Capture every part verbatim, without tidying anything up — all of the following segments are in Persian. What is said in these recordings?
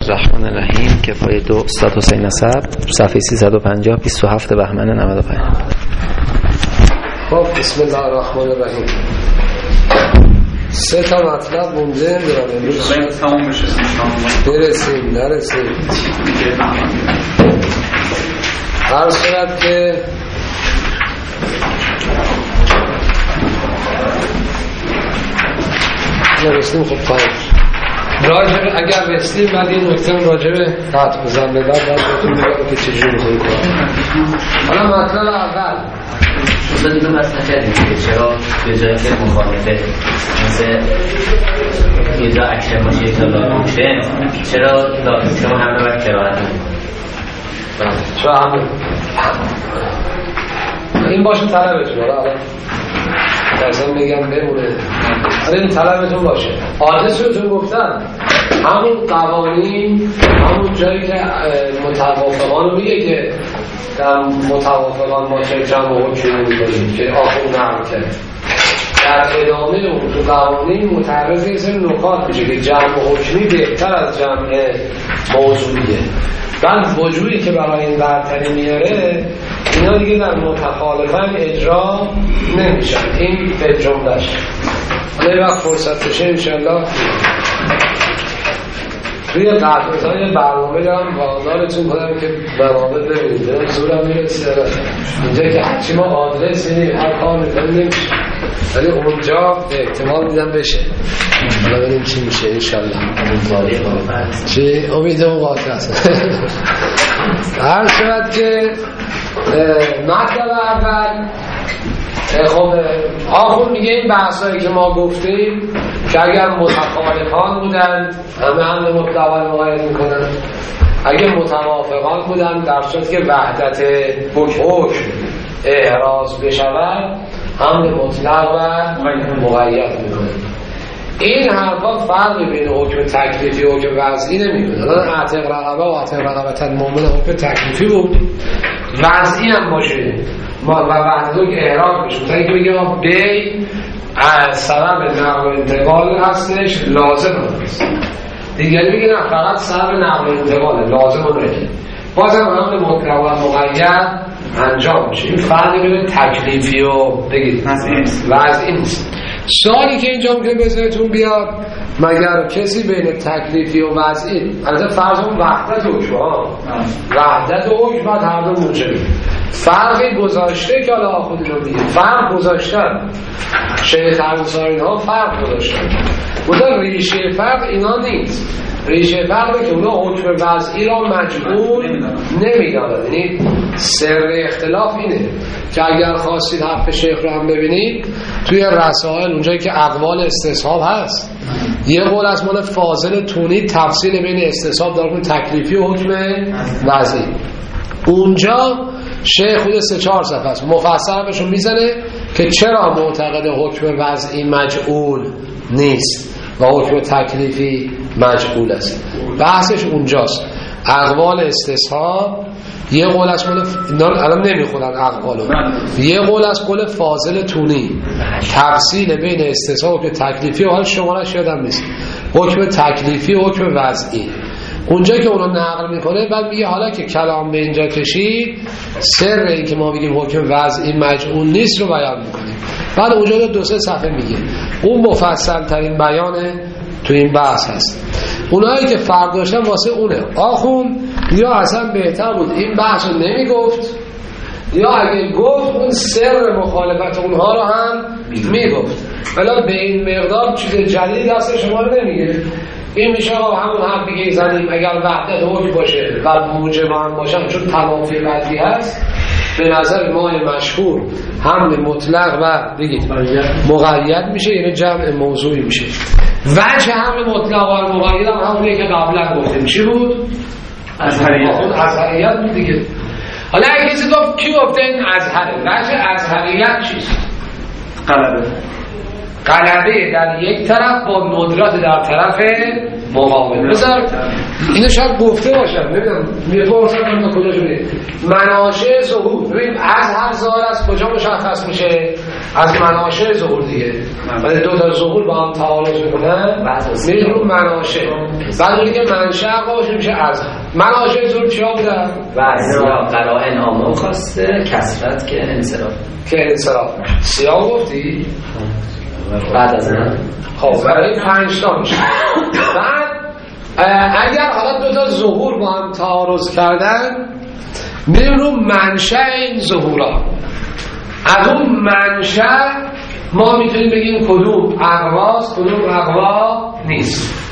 الرحمن الرحیم. کفایه دو استاد حسین نصب، صفحه سیصد و پنجاه، بیست و هفت بهمن نود و پنج. خب بسم الله الرحمن الرحیم. سه تا مطلب مونده دارم امروز برسیم نرسیم. هر صورت که نرسیم خب تایم راجب اگر رسیم بعد این نکته راجب قطع بزن به بعد باید بهتون بگم که چجوری میخوایی کنم. حالا مطلب اول اصلا اینو بس نکردیم که چرا به جایی که مخالفه مثل یه جا اکشن باشه یه جا لازم شه چرا لازم شما همه باید کراهت میدیم چرا همه این باشه طلبتون. حالا درستان میگم بمونه این طلبتون باشه. آدرس رو تو گفتن همون قوانین همون جایی که متوافقان رو میگه که در متوافقان ما چه جمع و حکمی میکنیم که آخون نرم کرد در ادامه اون تو قوانین متعرض یه سری نکات میشه که جمع و حکمی بهتر از جمع موضوعیه. بعد وجودی که برای این برتری میاره اینا دیگه در متخالفن اجرا نمیشن. این به جملهش حالا یه وقت فرصت بشه انشالله توی قطعتای برنامه دارم وادارتون کنم که برنامه ببینید. دارم زورم میرسه اینجا که هرچی ما آدرس میدیم هر کار میکنم نمیشه، ولی اونجا به احتمال میدم بشه. حالا ببینیم چی میشه انشالله. چی؟ امیدمون قاطع است. هر صورت که مطلب اول خب آخون میگه این بحثایی که ما گفتیم که اگر متخالفان بودن همه هم به مطلقان مقاید میکنن، اگر متوافقان بودن در صورت که وحدت حکم احراز بشود هم به مطلق و مقید میکنن. این حرفا فرقی بین حکم تکلیفی و حکم وضعی نمیکنه. الان اعتق رقبه و اعتق رقبه المؤمن حکم تکلیفی بود، وضعی هم باشه ما و وحدت حکم احراز بشه. مثلا که بگیم بی از سبب نقل و انتقال هستش لازم هست، دیگری میگه نه فقط سبب نقل و انتقال لازم نگه، بازم هم به مطلق و مقید انجام میشه. این فرقی بین تکلیفی و بگید وضعی نیست. سوالی که اینجا ممکنه بذارتون بیاد مگر کسی بین تکلیفی و وضعی البته فرض اون وحدت حکم ها وحدت حکم بعد هر دو موجبه فرقی گذاشته که حالا خودی رو میگه فرق گذاشتن شیخ انصاری ها فرق گذاشتن بودن. ریشه فرق اینا نیست. ریشه فرقه که اونا حکم وضعی را مجبور نمیدادن. یعنی سر اختلاف اینه که اگر خواستید حرف شیخ رو هم ببینید توی رسائل اونجایی که اقوال استصحاب هست یه قول از مال فاضل تونی تفصیل بین استصحاب داره تکلیفی و حکم وضعی. اونجا شیخ خود سه چهار صفحه است مفصل بهشون میزنه که چرا معتقد حکم وضعی مجعول نیست و حکم تکلیفی مجعول است. بحثش اونجاست. اقوال استصحاب یه قول از قول الان نمیخونن اقوالو یه قول از قول فاضل تونی تفصیل بین استصحاب و تکلیفی و حال شمارش یادم نیست حکم تکلیفی و حکم وضعی. اونجا که اونو نقل میکنه بعد میگه حالا که کلام به اینجا کشید سر این که ما بگیم حکم وضعی مجعول نیست رو بیان میکنیم. بعد اونجا دو سه صفحه میگه اون مفصل ترین بیان تو این بحث هست. اونایی که فرق داشتن واسه اونه. آخون یا اصلا بهتر بود این بحث رو نمیگفت یا اگه گفت اون سر مخالفت اونها رو هم میگفت ولی به این مقدار چیز جدید دست شما رو نمیگه. این میشه همون حرفی که زنیم اگر وحدت حکم باشه و موجب هم باشن چون توافی قدری هست به نظر ما مشهور حمل مطلق و بگید مقید میشه، یعنی جمع موضوعی میشه. وجه حمل مطلق و مقید هم همونیه که قبلا گفتیم چی بود؟ ازهریت. اون ازهریت بود دیگه. حالا اگه کسی گفت کی گفته این ازهره؟ وجه ازهریت چیست؟ غلبه. غلبه در یک طرف با ندرت در طرف مقابل. مثلا اینو شاید گفته باشم نمیدونم میپرسم من کجا شده مناشأ ظهور. ببین از هر ظاهر از کجا مشخص میشه؟ از مناشأ ظهور دیگه. ولی دو تا ظهور با هم تعارض میکنن میشه رو مناشأ. بعد اونی که منشأ باشه میشه از مناشأ ظهور چیا بودن؟ واسه قرائن عامه خواسته کثرت که انصراف که انصراف سیاه گفتی؟ بعد از من خب برای پنج تا میشه. بعد اگر حالا دو تا ظهور با هم تعارض کردن میریم رو منشأ این ظهورها. از اون منشأ ما میتونیم بگیم کدوم اقواست کدوم اقوا نیست.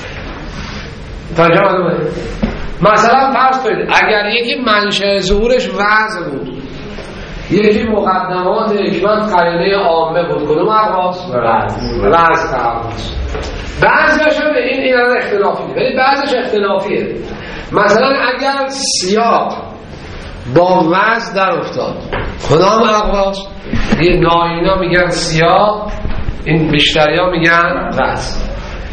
ترجمه معلومه؟ مثلا فرض کنید اگر یکی منشأ ظهورش وضع بود یکی مقدمات حکمت قرینه عامه بود کدوم اقواست؟ وضع اقواست. بعضیش هم این این از اختلافیه ولی بعضیش اختلافیه. مثلا اگر سیاق با وضع در افتاد کدام اقواست؟ یه نایینا میگن سیاق این بیشتری ها میگن وضع.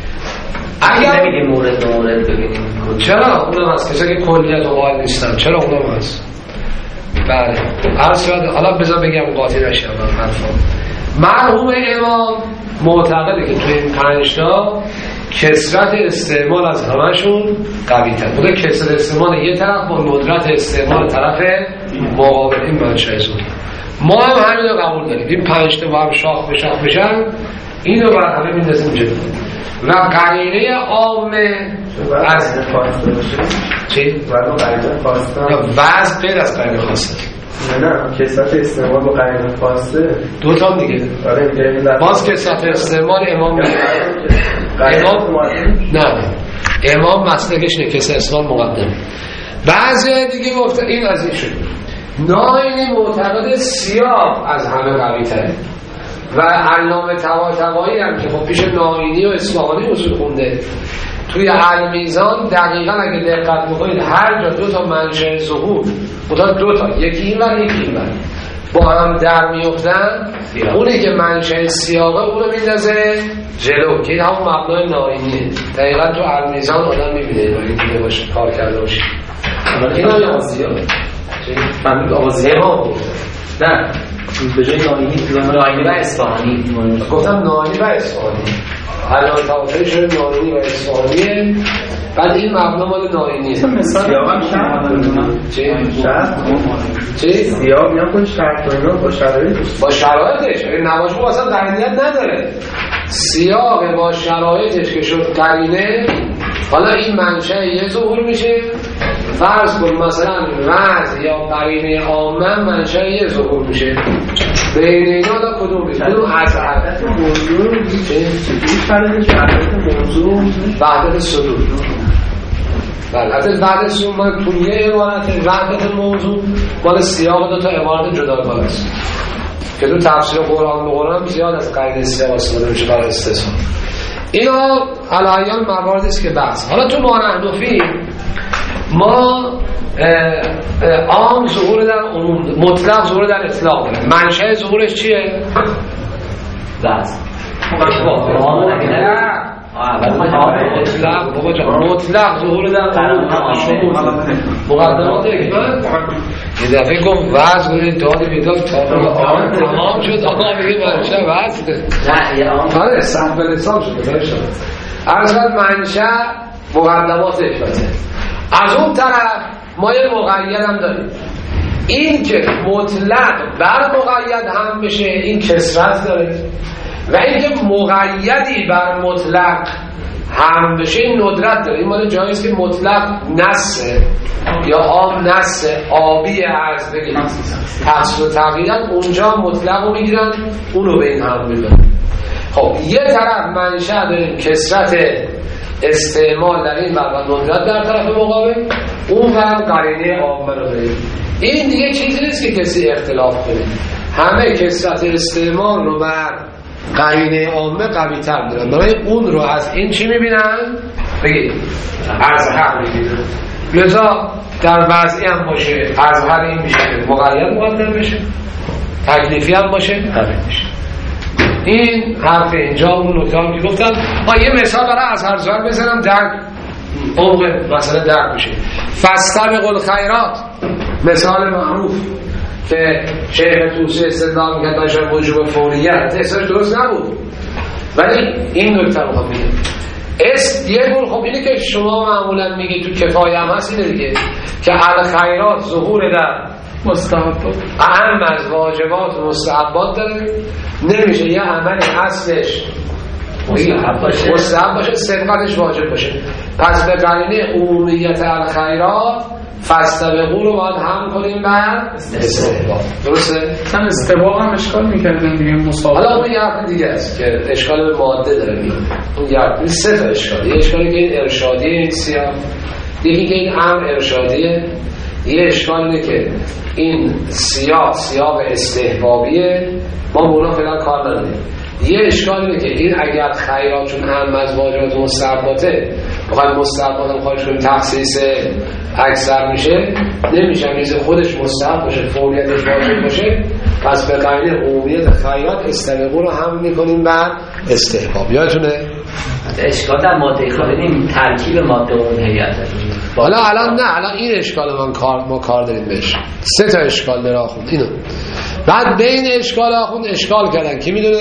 اگر نمیگه مورد مورد ببینیم چرا؟ اونم هست کسا که کلیت و قائل نیستن چرا اونم هست؟ بله عرض شد. حالا بذار بگم قاطی نشم من حرفم. مرحوم امام معتقده که توی این پنجتا کثرت استعمال از همشون قوی تر بوده. کثرت استعمال یه طرف با ندرت استعمال طرف مقابل این منشأ ظهور. ما هم همین رو قبول داریم. این پنجتا با هم شاخ به شاخ بشن این رو بر همه میندازیم جلو. و قرینه عامه از چی؟ وضع قرینه خواسته وضع غیر از قرینه خواسته نه نه کثرت استعمال با قرینه خواسته دو تا دیگه. آره باز کثرت استعمال امام امام نه امام مسلکش نه کثرت استعمال مقدم. بعضی دیگه گفته این از این شد. ناینی معتقد سیاق از همه قوی تره و علامه طباطبایی هم که خب پیش ناینی و اصفهانی اصول خونده توی المیزان دقیقا اگه دقت بکنید هر جا دو تا منشأ ظهور بودا دو تا یکی این ور یکی این ور با هم در میفتن اونی که منشأ سیاقه اونو میندازه جلو که این همون مبنای ناینیه. دقیقا تو المیزان آدم میبینه اگه دیده باشه کار کرده باشه. این های آزیه من آزیه ما نه به جای ناینی ناینی و اصفهانی گفتم ناینی و اصفهانی علامه طباطبایی شده ناینی و اصفهانیه. بعد این مبنا مال ناینیه. سیاق هم شرط چی؟ چی؟ سیاق میگم کن شرط کنیم با شرایطش با شرایطش نماش با اصلا قرینیت نداره. سیاق با شرایطش که شد قرینه حالا این منشأ یه ظهور میشه. فرض کن مثلا وضع یا قرینه عامه منشأ یه ظهور میشه. بین اینا دا کدوم میشه؟ کدوم از حالت موضوع چی فرضش حالت موضوع وحدت صدور. بله حالت وحدت صدور مال کلیه عبارت وحدت موضوع مال سیاق دو تا عبارت جداگانه است که تو تفسیر قرآن به قرآن زیاد از قرینه سیاق استفاده میشه برای استثنا. اینا علایان مواردی است که بحث. حالا تو مانحنفی ما عام ظهور در عموم مطلق ظهور در اطلاق داره. منشأ ظهورش چیه؟ وضع مطلق بابا جان مطلق ظهور در عموم مقدمات حکمت یه دفعه گفت وضع کنید داد بیداد تمام شد آقا بگید منشأ وضع نه یه عام آره صحب لسان شده ارزاد منشأ مقدمات حکمته. از اون طرف ما یه مقید هم داریم. این که مطلق بر مقید هم بشه این کثرت داره و این که مقیدی بر مطلق هم بشه این ندرت داره. این مال جاییست که مطلق نسه یا عام نسه آبی عرض بگیم تفسیر و تقییدن اونجا مطلق رو میگیرن اونو به این هم میدن. خب یه طرف منشأ داریم کثرت استعمال در این ور و ندرت در طرف مقابل اون ور قرینه عامه رو داریم. این دیگه چیزی نیست که کسی اختلاف کنه. همه کثرت استعمال رو بر قرینه عامه قوی تر دارن برای اون رو از این چی میبینن؟ بگید از حق میبینن. لذا در وضعی هم باشه از هر این میشه مقید مقدم بشه تکلیفی هم باشه قوی میشه. این حرف اینجا اون نکته هم که گفتم ها یه مثال برای از هر زار بزنم در عمق مثلا در میشه. فاستبقوا الخیرات مثال معروف که شیخ توسی استدلال میکرد داشتن وجوب فوریت اصلاش درست نبود، ولی این نکته رو خب میگه است یه گل. خب اینه که شما معمولا میگه تو کفایه هم هست اینه دیگه که الخیرات ظهور در مستحبات اهم از واجبات و مستحبات داره، نمیشه یه عمل اصلش مستحب باشه مستحب باشه صدقتش واجب باشه. پس به قرینه عمومیت الخیرات فاستبقوا رو باید هم کنیم بر استحباب. درسته؟ مثلا استحباب هم اشکال میکردن دیگه مصابه. حالا اون یه حرف دیگه است که اشکال به ماده داره میگه. اون یه حرف سه تا اشکال. یه اشکالی که این ارشادیه این سیاه، یکی که این امر ارشادیه، یه اشکال اینه که این سیاه سیاه استحبابیه، ما به اونا فعلا کار نداریم. یه اشکال اینه که این اگر خیرات چون هم از واجبات مستحباته بخوایم مستحبات هم خواهش کنیم تخصیص اکثر میشه، نمیشه میزه خودش مستحب باشه فوریتش واجب باشه. پس به قرینه عمومیت خیرات استبقوا رو هم میکنیم بر استحباب. یادتونه؟ اشکال در ماده خالدیم ترکیب ماده اون هیئت. حالا الان نه، الان این اشکال من کار ما کار داریم بهش. سه تا اشکال داره آخوند اینو. بعد بین اشکال آخوند اشکال کردن کی میدونه؟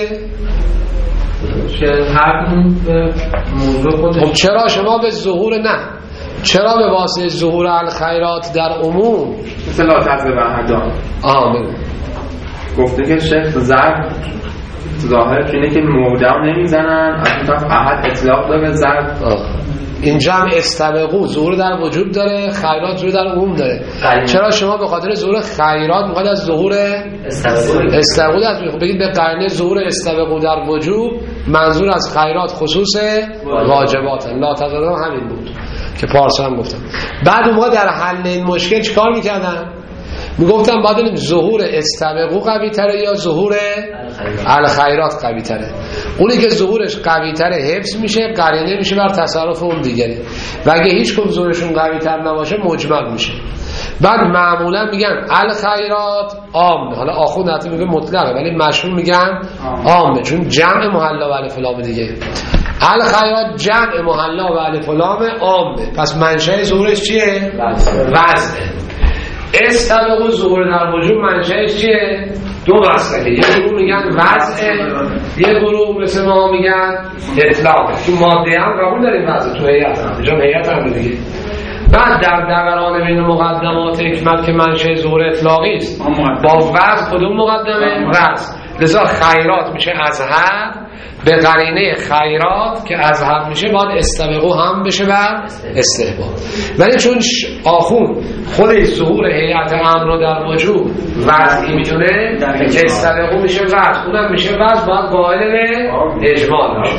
که هر موضوع خودش. خب چرا شما به ظهور نه چرا به واسطه ظهور الخیرات در عموم مثل لا تزر احدام آها بگو گفته که شیخ ضرب ظاهرش اینه که مودع نمیزنن، از اون طرف احد اطلاق داره ضرب. اینجا هم استبقوا ظهور در وجود داره، خیرات ظهور در عموم داره. چرا شما به خاطر ظهور خیرات میخواید از ظهور استبقوا دست بگید؟ بگید به قرینه ظهور استبقوا در وجوب منظور از خیرات خصوص واجبات. لا تزر همین بود که پارسا هم گفتم. بعد اون موقع در حل این مشکل چیکار میکردن؟ میگفتم باید این ظهور استبقوا قوی تره یا ظهور الخیرات قوی تره. اونی که ظهورش قوی تره حفظ میشه، قرینه میشه بر تصرف اون دیگری، و اگه هیچ کدوم ظهورشون قوی تر نباشه مجمل میشه. بعد معمولا میگن الخیرات عامه، حالا آخوند حتی میگه مطلقه ولی مشهور میگن عامه چون جمع محلا و الف لام دیگه. الخیرات جمع محلا و الف لام عامه، پس منشأ ظهورش چیه؟ وضعه. استبقوا ظهور در وجود منشأش چیه؟ دو مسئله. یه گروه میگن وضعه، یه گروه مثل ما میگن اطلاق. تو ماده هم قبول داریم وضع، تو هیئت هم اینجا هیئت هم دیگه. بعد در دوران بین مقدمات حکمت که منشأ ظهور اطلاقی است با وضع کدوم مقدمه؟ وضع. لذا خیرات میشه ازهر، به قرینه خیرات که ازهر میشه باید استبقوا هم بشه بر استحباب. ولی چون آخون خودش ظهور هیئت امر رو در وجوب وضعی میتونه که استبقوا میشه وضع، اونم میشه وضع، باید قائل به اجمال باشه.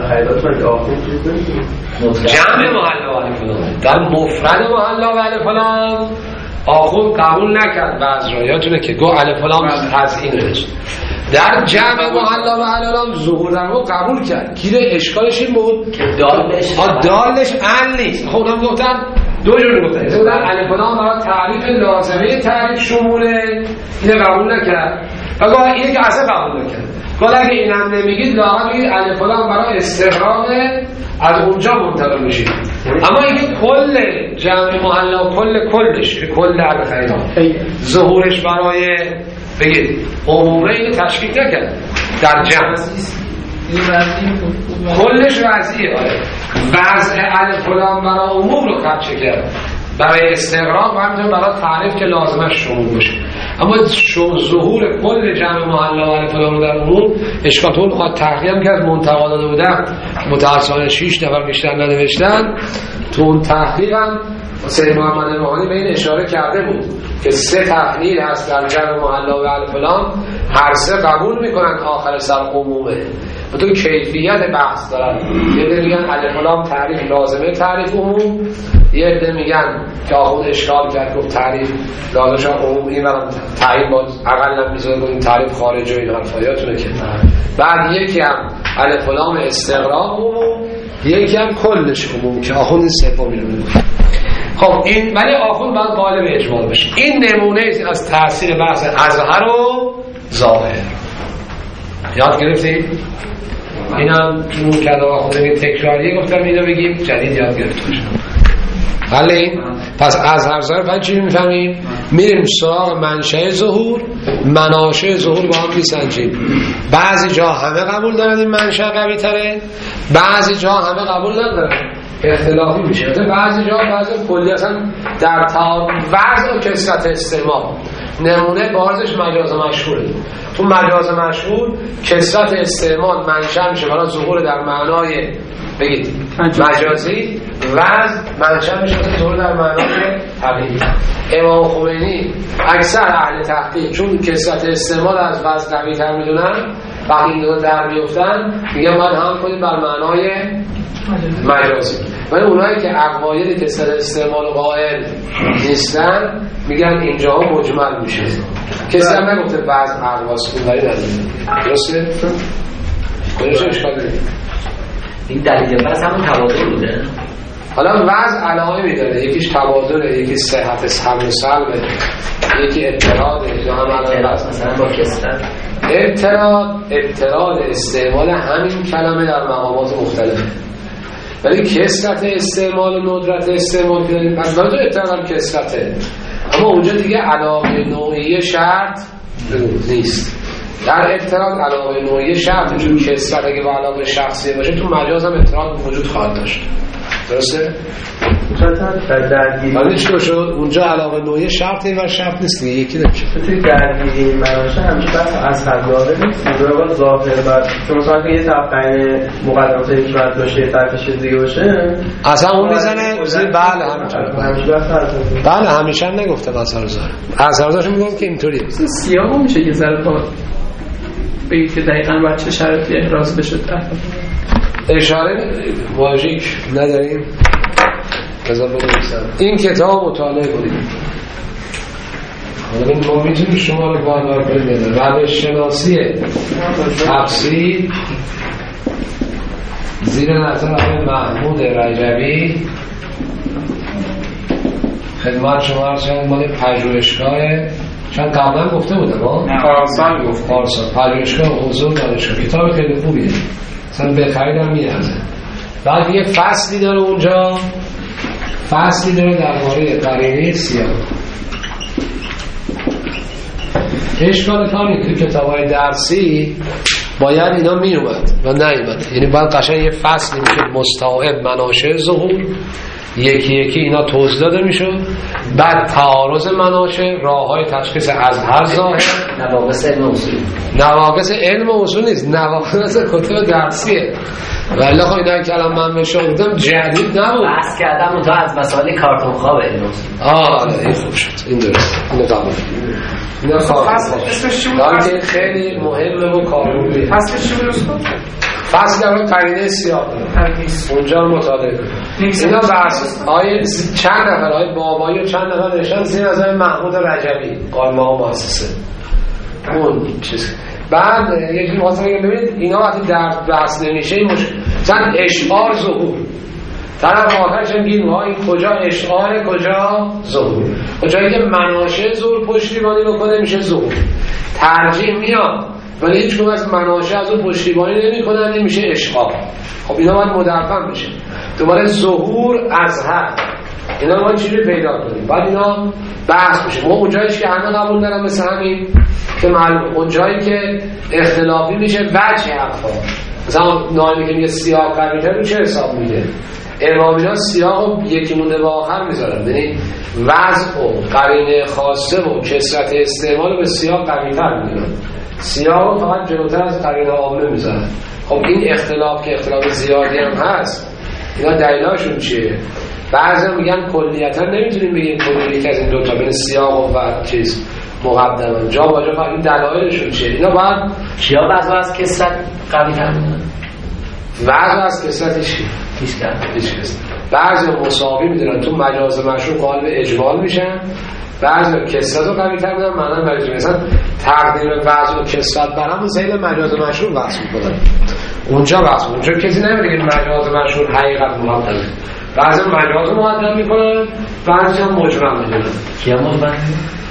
جمع محلا و الف لام در مفرد محلا و الف لام آخون قبول نکرد وضع رو، یادتونه که گو الف لام تزیینش. در جمع محلا و الف لام ظهور در رو قبول کرد. گیره اشکالش این بود که دالش دالش ال نیست. خب اونم گفتن دو جور گفتن، گفتن الف لام برای تعریف لازمه تعریف شموله، اینو قبول نکرد. و گفت اینه که اصلا قبول نکرد. گفت اگه اینم نمیگید لااقل بگید الف لام برای استغراق از اونجا منتقل میشید. اما اینکه کل جمع محلا و کل کلش کل الخیرات ظهورش برای بگید عمومه اینو تشکیک نکرد در جمع کلش وضعیه. آره وضع الف لام برای عموم رو خدشه کرد برای استغراق و همینطور برای تعریف که لازمش شمول باشه. اما ظهور کل جمع محلا و الف لام در عموم اشکال طول خواهد تحقیق کرد منتقا داده بودن متاسفانه شیش نفر بیشتر ننوشتن. تو اون تحقیق هم سید محمد روحانی به این اشاره کرده بود که سه تحلیل هست در جمع محلا و الف لام، هر سه قبول میکنن آخر سر عمومه و تو کیفیت بحث دارن. یه عده میگن الف لام تعریف لازمه تعریف عموم، یه عده میگن که آخوند اشکال کرد گفت تعریف لازمش عموم، این برام تعریف با اقل میذاره کنیم تعریف خارج و این حرفایاتونه که بعد یکی هم الف لام استغراق عموم، یکی هم کلش عموم که آخوند این سومی رو میگه. خب این ولی آخوند باید قائل به اجمال بشه. این نمونه از تاثیر بحث ازهر و ظاهر. یاد گرفتید؟ اینم تو کلام خودمون تکراریه گفتم اینو بگیم جدید یاد گرفته باشیم. بله پس از هر ظرف پس چی میفهمیم؟ میریم سراغ منشأ ظهور، مناشأ ظهور با هم میسنجیم. بعضی جا همه قبول دارن این منشأ قوی تره، بعضی جا همه قبول ندارن، اختلافی میشه. بعضی جا بعضی کلی اصلا در تا وضع و کثرت استعمال نمونه بارزش مجاز مشهوره. تو مجاز مشهور کثرت استعمال منشأ میشه برای ظهور در معنای بگید مجازی، وضع منشأ میشه ظهور در معنای حقیقی. امام خمینی اکثر اهل تحقیق چون کثرت استعمال از وضع قوی تر میدونن، وقتی این دو در بیفتن میگن باید هم کنید بر معنای مجازی. ولی اونایی که اقواید کثرت استعمال قائل نیستن میگن اینجا ها مجمل میشه. کسی هم نگفته بعض اقواس کن ولی نداره. درسته؟ کنیشه اشکال داریم. این دلیل بس همون تبادل بوده. حالا وضع علائمی میداره، یکیش تبادله، یکی صحت حمل و سلبه، یکی اعتراضه، یا هم علائم مثلا با کثرت اعتراض اعتراض استعمال همین کلمه در مقامات مختلفه. ولی کثرت استعمال و ندرت استعمال که داریم پس باید اعتراض هم کثرته، اما اونجا دیگه علاوه نوعی شرط نیست. در اعتراض علاوه نوعی شرط، چون کثرت اگه با علاوه شخصی باشه تو مجاز هم اعتراض وجود خواهد داشت. درسته؟ ولی چطور شد؟ اونجا علاوه نوعی شرطی و شرط نیست دیگه، یکی نمیشه. توی درگیری مناشه همیشه بحث از حداده نیست، مدربا ظاهر بر چون مثلا یه طرف قرین مقدمات حکمت باشه، طرفش دیگه باشه اصلا اون میزنه زیر بله همیشه بله همیشه هم نگفتم اثر ظاهر. اثر ظاهرش میگم که اینطوریه. سیاق میشه یه ذره با بگید که دقیقاً بر چه شرطی احراز بشه طرف. اشاره واژیک نداریم. بذار بنویسم. این کتاب مطالعه کنید. حالا ما میتونیم شما رو باور کنید. روش شناسی تفسیر زیر نظر آقای محمود رجبی خدمت شما عرض شدم مال پژوهشگاه چند قبلا گفته بودم ها؟ پارسال گفت پارسال پژوهشگاه حضور دانشگاه. کتاب خیلی خوبیه. مثلا به خریدم میارزه. بعد یه فصلی داره اونجا، فصلی داره درباره قرینه سیاه. اشکال کاری تو کتاب‌های درسی باید اینا میومد و نیومد، یعنی باید قشنگ یه فصلی میشه مستعاب مناشأ ظهور، یکی یکی اینا توضیح داده میشه، بعد تعارض مناشأ، راههای تشخیص از هر ظاهر، نواقص علم اصول. نواقص علم اصول نیست، نواقص کتب درسیه. ولی خب اینا که الان من بهش گفتم جدید نبود، بحث کردم اونجا از مسائل کارتون خواب علم اصول. آه این خوب شد، این درست، اینو قبول. اینا فصل خیلی مهمه و کاربردی. فصل چی بود؟ فصل در قرینه سیاه اونجا مطالعه کنید. اینا بحث آیه چند نفر آیه بابایی و چند نفر نشان زیر از آیه محمود رجبی قائم‌ها مؤسسه اون چیز. بعد یکی می‌خواستم بگم ببینید اینا وقتی در بحث نمیشه این مشکل مثلا اشعار ظهور طرف آخرش میگیم ها این کجا اشعار کجا ظهور، کجایی که مناشأ ظهور پشتیبانی بکنه میشه ظهور. ترجیح میاد ولی هیچ کدوم از مناشأ از اون پشتیبانی نمی‌کنن نمیشه اشعار. خب اینا باید مدفن بشه. دوباره ظهور از حق اینا باید چیزی پیدا کنیم، بعد اینا بحث بشه. ما اون جاییش که همه قبول دارن مثل همین که معلومه، اون جایی که اختلافی میشه وجه حقا مثلا نایمی که میگه سیاق قوی‌تر رو چه حساب میده، امامینا سیاق یکی مونده به آخر میذارن، یعنی وضع و قرینه خاصه و کثرت استعمال به سیاق قوی‌تر میدونن، سیاق فقط جلوتر از قرینه عامه میذارن. خب این اختلاف که اختلاف زیادی هم هست، اینا دلیلاشون چیه؟ بعضی میگن کلیتا نمیتونیم بگیم کلی یک از این دو تا بین سیاق و چیز مقدمه جا با جا، فقط این دلایلشون چیه؟ اینا باید کیا وضع از کثرت قوی تر میدونن؟ وضع از کثرت هیچ هیچ کرد هیچ کس بعضی مساوی میدونن تو مجاز مشروع قالب اجمال میشن، بعضی کثرت رو قوی تر میدونن معنی مجاز مثلا تقدیم وضع و کثرت برام زیل مجاز مشروع وضع میکنن اونجا وضع اونجا کسی نمیگه مجاز مشروع حقیقت مقدمه، بعضی مجاز مقدم میکنن بعضی هم مجمل میدونن. کیا مجمل؟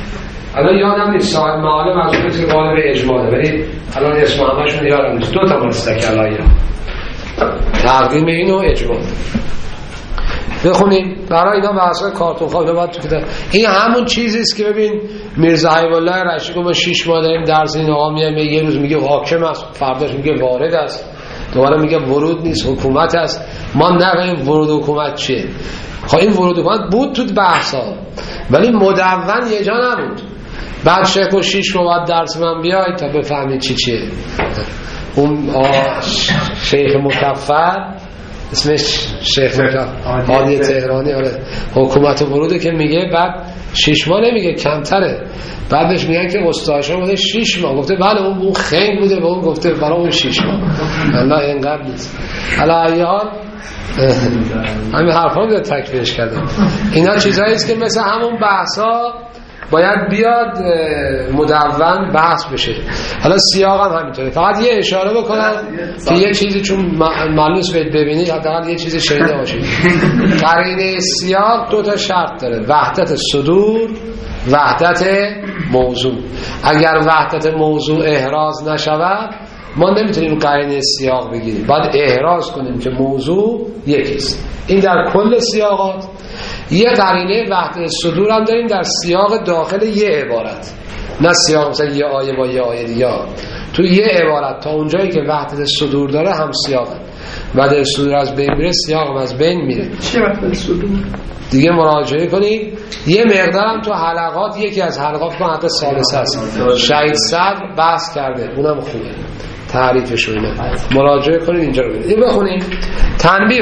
الان یادم نیست صاحب معالم از اون که قالب اجماله، ولی الان اسم همشون یادم نیست. دو تا مستقلایی تقدیم اینو اجمال بخونیم برای اینا بحثای کارتون خواب باید تو کتاب. این همون چیزی است که ببین میرزا حبیب الله رشید ما شش ماه داریم درس این آقا میایم، یه روز میگه حاکم است، فرداش میگه وارد است، دوباره میگه ورود نیست حکومت است. ما نگیم ورود حکومت چیه. خب این ورود حکومت بود تو بحثا ولی مدون یه جا نبود. بعد شیخ و شش ماه بعد درس من بیای تا بفهمید چی چیه. اون شیخ مکفر اسمش شیخ عادی تهرانی، آره حکومت وروده که میگه بعد شش ماه نمیگه کمتره، بعدش میگن که استادش بوده شش ماه، گفته بله اون اون خنگ بوده و اون گفته برای اون شش ماه. الله اینقدر نیست. حالا ایال همین حرفا رو تکفیرش کردم. اینا چیزایی است که مثل همون بحثا باید بیاد مدون بحث بشه. حالا سیاق هم همینطوره. فقط یه اشاره بکنم که یه چیزی چون معلوم باید ببینید حداقل یه چیزی شنیده باشید. قرینه سیاق دو تا شرط داره: وحدت صدور، وحدت موضوع. اگر وحدت موضوع احراز نشود ما نمیتونیم قرینه سیاق بگیریم، باید احراز کنیم که موضوع یکیست. این در کل سیاقات. یه قرینه وحدت صدور هم داریم در سیاق داخل یه عبارت، نه سیاق مثلا یه آیه با یه آیه دیگه. تو یه عبارت تا اونجایی که وحدت صدور داره هم سیاق هم. وحدت صدور از بین میره، سیاق هم از بین میره. چه وحدت صدور؟ دیگه مراجعه کنید. یه مقدارم تو حلقات، یکی از حلقات ما حتی ثالثه است، شهید صدر بحث کرده، اونم خوبه تعریفش. اینا مراجعه کنید اینجا رو ببینید. این بخونید. تنبیه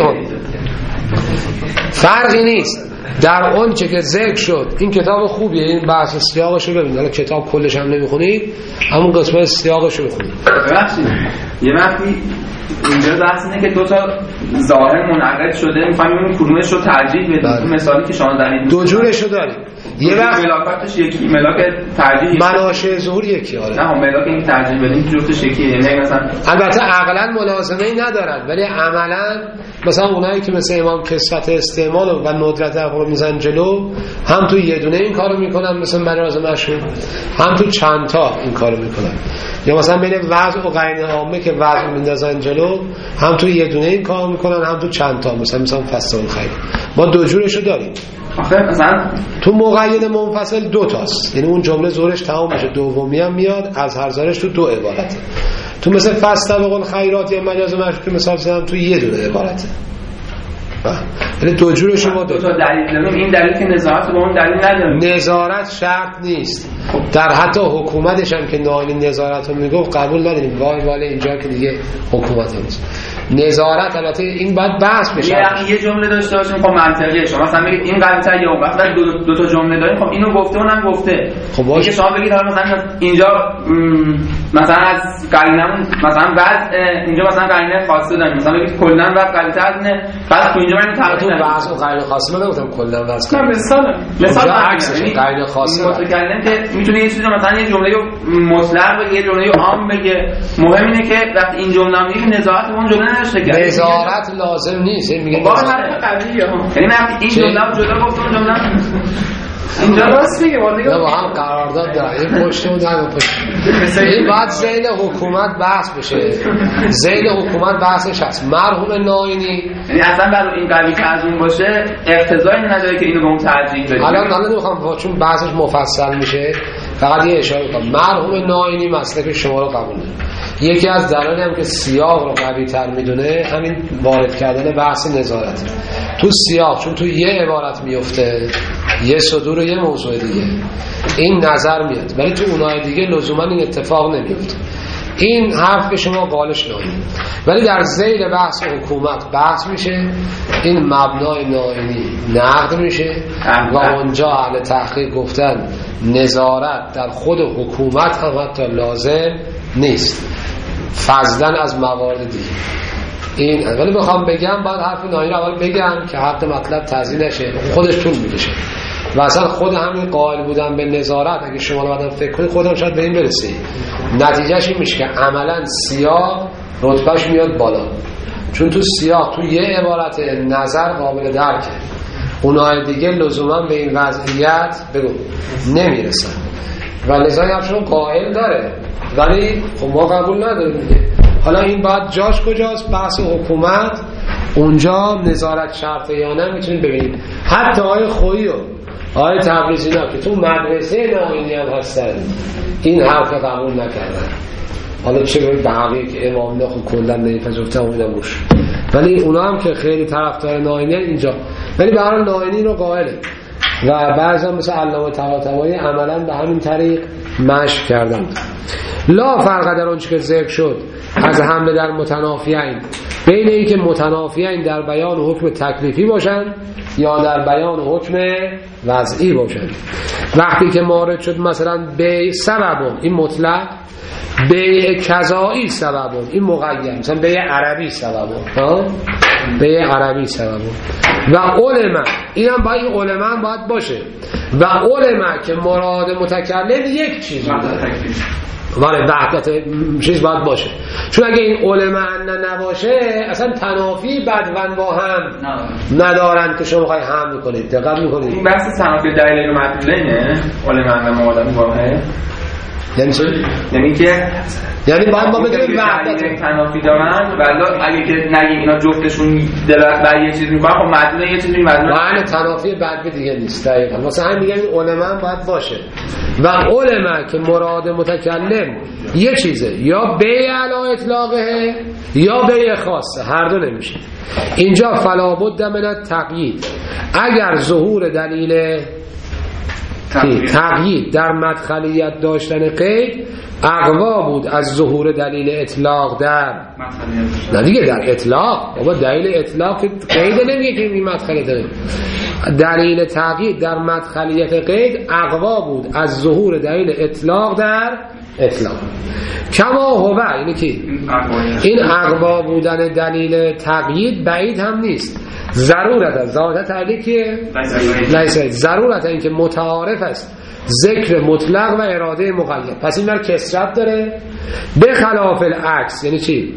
فرقی نیست در اون چه که ذکر شد. این کتاب خوبیه، این بحث سیاقش رو ببینید. حالا کتاب کلش هم نمیخونید، همون قسمت سیاقش رو بخونید. ببخشید یه وقتی اینجا بحث اینه که دو تا ظاهر منعقد شده، می‌خوایم ببینیم کدومش رو ترجیح بدیم. مثالی که شما دارید دو جورش رو داریم. یه وقت ملاکاتش یکی، ملاک ترجیح مناشه ظهور یکی. آره نه ملاک این ترجیح بدیم جفتش یکیه. یعنی مثلا البته عقلا ملازمه‌ای ندارن ولی عملا مثلا اونایی که مثل امام کسرت استعمال و ندرت رو میزن جلو، هم تو یه دونه این کارو میکنن مثلا مراز مشهور، هم تو چند تا این کارو میکنن. یا مثلا بین وضع و قرینه عامه که وضع میندازن جلو، هم تو یه دونه این کارو میکنن هم تو چند تا. مثلا مثلا فصل الخیر ما دو جورشو داریم. آخه مثلا تو مقید منفصل دو تاست، یعنی اون جمله زورش تمام میشه، دومی هم میاد از هر زارش تو دو عبارته. تو مثل فاستبقوا الخیرات یا مجاز مشکوک مثال زدم تو یه دونه عبارته. یعنی دو جور شما دو تا دلیل داریم. این دلیل که نظارت با اون دلیل نداره. نظارت شرط نیست. در حتی حکومتش هم که نالی نظارت رو میگفت قبول نداریم. وای والا اینجا که دیگه حکومت نیست. نظارت البته این باید بحث بشه. یعنی یه جمله داشته باشیم خب منطقیه. شما مثلا بگید این قضیه یا وقت دو, دو تا جمله داریم، خب اینو گفته اونم گفته. خب باشه شما بگید حالا مثلا اینجا مثلا از قرینمون مثلا بعد اینجا مثلا قرینه خاصه داریم، مثلا بگید کلا بعد قرینه ازنه، بعد تو اینجا من تو بعض و قرینه خاصه نگفتم کلا بعض. نه مثلا مثلا عکسش قرینه خاصه متکلم که میتونه یه چیزی مثلا یه جمله مطلق بگه، یه جمله عام بگه. مهم اینه که وقتی این جمله میگه نظارت اون جمله نظارت لازم نیست. این میگه باز حرف قویه ها، یعنی وقتی این جمله رو جدا گفت اون جمله اینجا راست میگه. ولی نه با هم قرارداد داره. این پشت اون در پشت. این بعد ذیل حکومت بحث بشه. ذیل حکومت بحثش هست. مرحوم ناینی یعنی اصلا برای این قوی که از اون باشه اقتضایی نداره که اینو به اون ترجیح بدیم. حالا حالا نمیخوام چون بحثش مفصل میشه فقط یه اشاره کنم. مرحوم ناینی مسلک شما رو قبول نداره. یکی از دلایلی هم که سیاق رو قوی تر میدونه همین وارد کردن بحث نظارت تو سیاق، چون تو یه عبارت میفته، یه صدور و یه موضوع دیگه، این نظر میاد، ولی تو اونای دیگه لزوما این اتفاق نمیفته. این حرف به شما قالش ناینی، ولی در ذیل بحث حکومت بحث میشه، این مبنای ناینی نقد میشه و اونجا اهل تحقیق گفتن نظارت در خود حکومت هم حتی لازم نیست، فضلا از موارد دیگه. این ولی بخوام بگم باید حرف ناینی رو اول بگم که حق مطلب تضییع نشه، خودش طول میکشه و اصلا خود همین قائل بودن به نظارت اگه شما رو بعدم فکر کنید خودم شاید به این برسید. نتیجهش این میشه که عملا سیاق رتبهش میاد بالا، چون تو سیاق تو یه عبارت نظر قابل درکه، اونهای دیگه لزوما به این وضعیت بگو نمیرسن. و لذا نفسشون قائل داره، ولی خب ما قبول نداریم دیگه. حالا این باید جاش کجاست؟ بحث حکومت اونجا نظارت شرطه یا نه میتونید ببینید. حتی آقای خویی و آقای تبریزی ها که تو مدرسه ناینی هم هستن این حرف قبول نکردن. حالا چه باید به حقیقی که امام نه خود کلن نمیپذیرفتن اونم روش، ولی اونا هم که خیلی طرفدار ناینی اینجا، ولی به هر حال ناینی رو قائله و بعضا مثل علامه طباطبایی عملا به همین طریق مشق کردن. لا فرق در اون چی که ذکر شد از حمله در متنافیین، بین این که متنافیین در بیان حکم تکلیفی باشن یا در بیان حکم وضعی باشن. وقتی که مورد شد مثلا به سبب این مطلق، به کذایی سبب این مقید، مثلا به عربی سبب به عربی سبب و علما، این هم باید علما باید باشه و علما که مراد متکلم یک چیز ولی وحدت چیز باید باشه، چون اگه این علما نباشه اصلا تنافی بدون با هم ندارن که شما خواهی هم میکنید. دقیق میکنید این بحث تنافی دلیل و مدلولینه علما و معادم باهه، یعنی چی؟ یعنی که یعنی باید ما بدونیم وحدت تنافی دارن ولی اگه که نگیم اینا جفتشون دلالت بر یه چیز میکنن خب مدلول یه چیزی مدلول معنی تنافی بدوی دیگه نیست. دقیقاً واسه همین میگم این علما باید باشه و علما که مراد متکلم یه چیزه، یا به علی اطلاقه یا به خاصه، هر دو نمیشه. اینجا فلا بد من التقیید، اگر ظهور دلیل تقیید در مدخلیت داشتن قید اقوا بود از ظهور دلیل اطلاق در نه دیگه در اطلاق، بابا دلیل اطلاق قید نمیگه که این مدخلی داره، دلیل تقیید در مدخلیت قید اقوا بود از ظهور دلیل اطلاق در اطلاق. کما هو، یعنی که این اقوا بودن دلیل تقیید بعید هم نیست، ضرورت است ذات تعلیق که لیس ضرورت این که متعارف است ذکر مطلق و اراده مقید، پس این بر کسرت داره به خلاف العکس. یعنی چی؟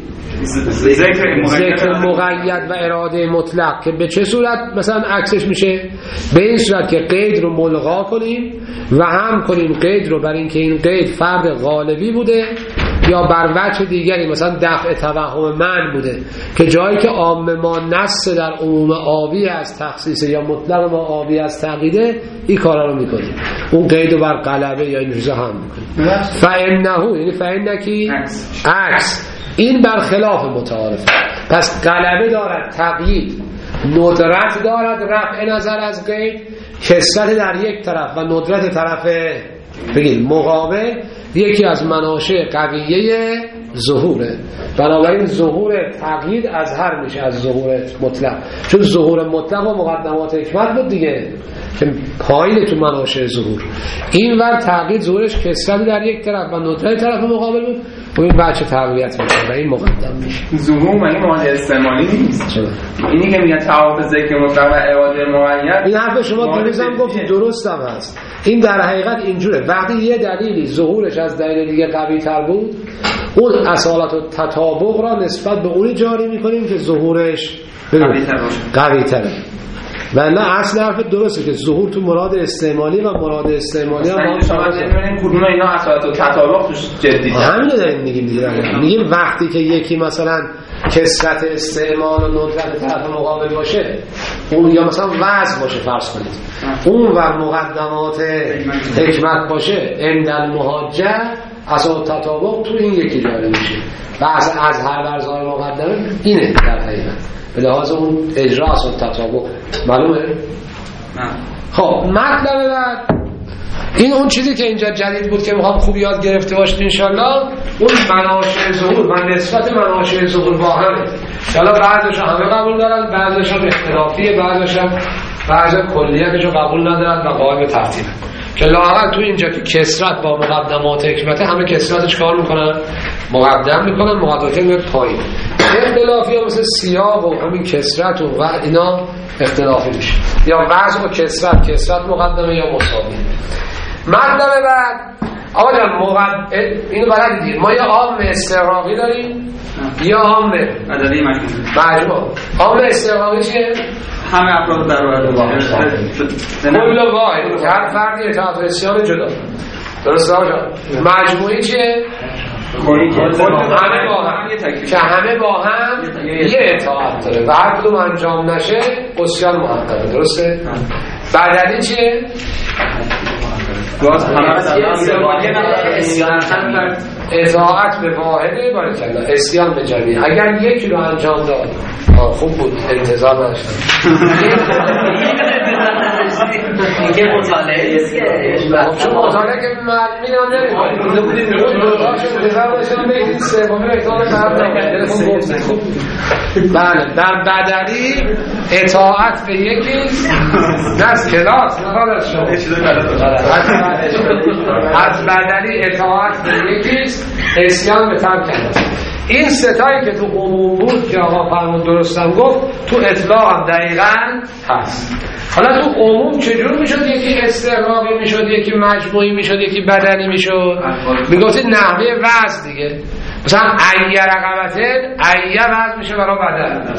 ذکر مقید و اراده مطلق که به چه صورت مثلا عکسش میشه؟ به این صورت که قید رو ملغا کنیم و هم کنیم قید رو بر این که این قید فرد غالبی بوده یا بر وجه دیگری مثلا دفع توهم من بوده که جایی که عام ما نص در عموم آبی از تخصیص یا مطلق ما آبی از تقییده، این کارا رو میکنیم، اون قید رو بر غلبه یا این چیزا هم میکنیم. فانه یعنی فانکی عکس، این بر خلاف متعارف، پس غلبه دارد تقیید، ندرت دارد رفع نظر از قید، کثرت در یک طرف و ندرت طرف بگید مقابل یکی از مناشأ قویه ظهوره. بنابراین ظهور تقیید از هر میشه از ظهور مطلق، چون ظهور مطلق و مقدمات حکمت بود دیگه که پایین تو مناشأ ظهور، این ور تقیید ظهورش کثرت در یک طرف و ندرت طرف مقابل بود و این بچه تقویت میشه و این مقدم میشه. ظهور معنی معنی استعمالی نیست. اینی که میگن تعارف ذکر مطلق و اراده مقید، این حرف شما دیروزم گفتید درست هم هست. این در حقیقت اینجوره، وقتی یه دلیلی ظهورش از دلیل دیگه قوی تر بود، اون اصالت و تطابق را نسبت به اون جاری میکنیم که ظهورش قوی تره. ولی اصل حرف درسته که ظهور تو مراد استعمالی و مراد استعمالی هم ما شما نمی‌بینید کدوم اینا اصالت و تطابق توش جدیه. همین رو داریم میگیم دیگه. میگیم وقتی که یکی مثلا کثرت استعمال و ندرت طرف مقابل باشه، اون یا مثلا وضع باشه فرض کنید، اون و مقدمات حکمت باشه، عند المحاجه اصل تطابق تو این یکی جاری میشه. بحث از هر ورزای مقدمه اینه در حقیقت، به لحاظ اون اجرا اصل تطابق معلومه؟ نه. خب مطلب بعد این اون چیزی که اینجا جدید بود که میخوام خوب یاد گرفته باشید انشالله، اون مناشأ ظهور و نسبت مناشأ ظهور با همه. حالا بعضیش همه قبول دارن، بعضیش هم اختلافیه، بعضیش هم بعضی کلیتش رو قبول ندارن و قائل به ترتیب. که لااقل تو اینجا که کثرت با مقدمات حکمت، همه کثرتش کار میکنن، مقدم میکنن، مقدمات میاد پایین. اختلافی ها مثل سیاق و همین کثرت و اینا اختلافی میشه، یا وضع و کثرت، کثرت مقدمه یا مساوی. مطلب بعد آقا جان مقدم اینو بلد دیدید، ما یا عام استغراقی داریم یا عام عددی مجموع. عام استغراقی چیه؟ همه افراد در واحد کل واحد که هر فردی اطاعت رسیان جدا. درسته آقا؟ مجموعی چیه؟ همه با هم که همه با هم یه اطاعت داره و هر کدوم انجام نشه عصیان محققه. درسته؟ بدلی چیه؟ اطاعت به واحده بارکالله، عصیان به جمعی. اگر یکی رو انجام داد خوب بود، انتظار نداشتم دیگه مطالعه نیست که چون مطالعه که معلومی هم نمی‌کنیم بوده بودیم انتظار داشتم بگید سومی اطاعت خوب. بله در بدلی اطاعت به یکی نه از کلاس نخواد از شما از بدلی اطاعت به یکی عصیان به ترک کلاس. این ستایی که تو عموم بود که آقا فرمود درستم گفت تو اطلاق هم دقیقاً هست. حالا تو عموم چجور میشد؟ یکی استقراقی میشد، یکی مجموعی میشد، یکی بدنی میشد. میگفتید نحوه وزن دیگه، مثلا ایه رقبته ایه وزن میشه برای بدن،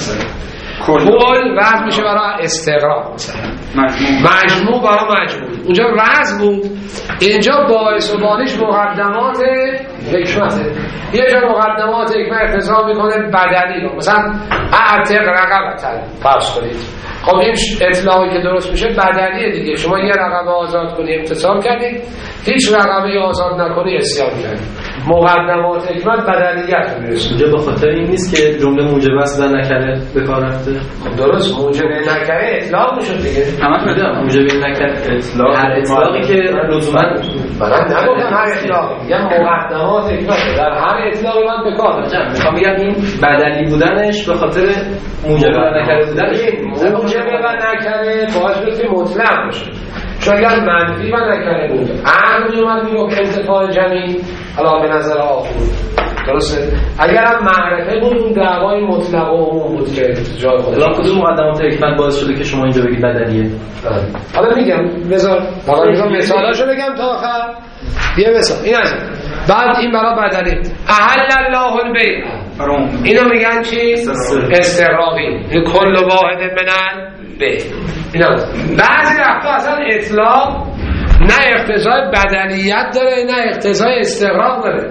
کل وزن میشه برای استقراق، مثلا مجموع برای مجموع. اونجا وزن بود، اینجا باعث و بانیش مقدمات حکمته. یه جا مقدمات حکمت اقتضا میکنه بدنی رو، مثلا اعتق رقبتن فرض کنید. خب این اطلاقی که درست میشه بدنیه دیگه. شما یه رقبه آزاد کنی امتثال کردید، هیچ رقبه آزاد نکنی عصیان کردید. مقدمات حکمت بدنیت رو میرسید. اونجا به خاطر این نیست که جمله موجب است و نکره به کار رفته. خب درست، موجب نکره اطلاق میشد دیگه. همش بده موجب نکره اطلاق، هر اطلاقی که لزوما من نگفتم هر اطلاقی، میگم مقدمات حکمت در هر اطلاقی من به کار میبرم. میخوام بگم این بدنی بودنش به خاطر موجب نکره بودنش. موجب و نکره باعث بود که مطلق بشه. چون اگر منفی و نکره بود عقل میومد میگفت انتفاع جمعی حالا به نظر آخون درسته. اگر هم معرفه بود اون دعوای مطلق و عموم بود که جای خودش. حالا کدوم مقدمات حکمت باعث شده که شما اینجا بگید بدنیه؟ حالا میگم بذار حالا میگم مثالاشو بگم تا آخر. یه مثال این از بعد این برای بدنی احل الله البیع، اینا میگن چی؟ استقراقی. این کل واحد من به اینا بعضی وقتا اصلا اطلاق نه اقتضای بدنیت داره نه اقتضای استقراق داره،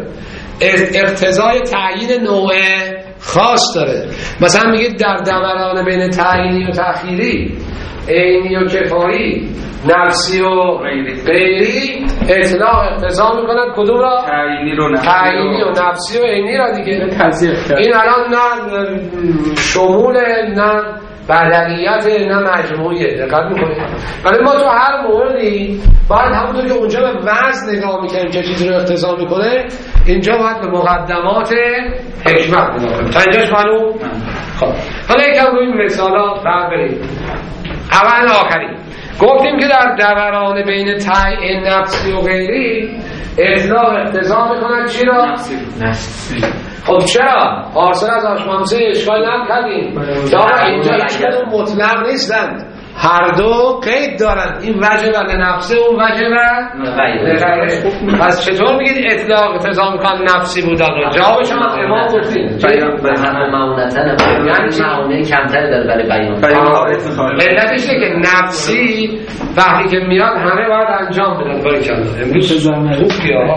اقتضای تعیین نوع خاص داره. مثلا میگید در دوران بین تعیینی و تأخیری، عینی و کفایی، نفسی و غیری، اطلاق اقتضا میکنن کدوم را؟ تعیینی رو تعیینی و نفسی و عینی را دیگه. این الان نه شمول نه بدنیت نه مجموعیه. دقت میکنید؟ ولی ما تو هر موردی باید همونطور که اونجا به وزن نگاه میکنیم که چیزی رو اقتضا میکنه، اینجا باید به مقدمات حکمت نگاه کنیم. تا اینجاش معلوم؟ خب حالا یکم روی مثالا بر بریم. اول آخری گفتیم که در دوران بین تعیین نفسی و غیری اطلاق اقتضا میکنن چی را؟ نفسی. خب چرا؟ حاصل از آشمامسه اشکال نکردیم که اینجا هیچ مطلق نیستند، هر دو قید دارن. این وجه و نفسه، اون وجه و غیره. پس چطور میگید اطلاق اقتضا میکنن نفسی بودن رو؟ جوابش هم امام گفتیم به همه معونتن، یعنی معونه کمتر داره برای بیان. علتش اینه که نفسی وقتی که میاد همه باید انجام بدن. باری کنده امروز خوب بیا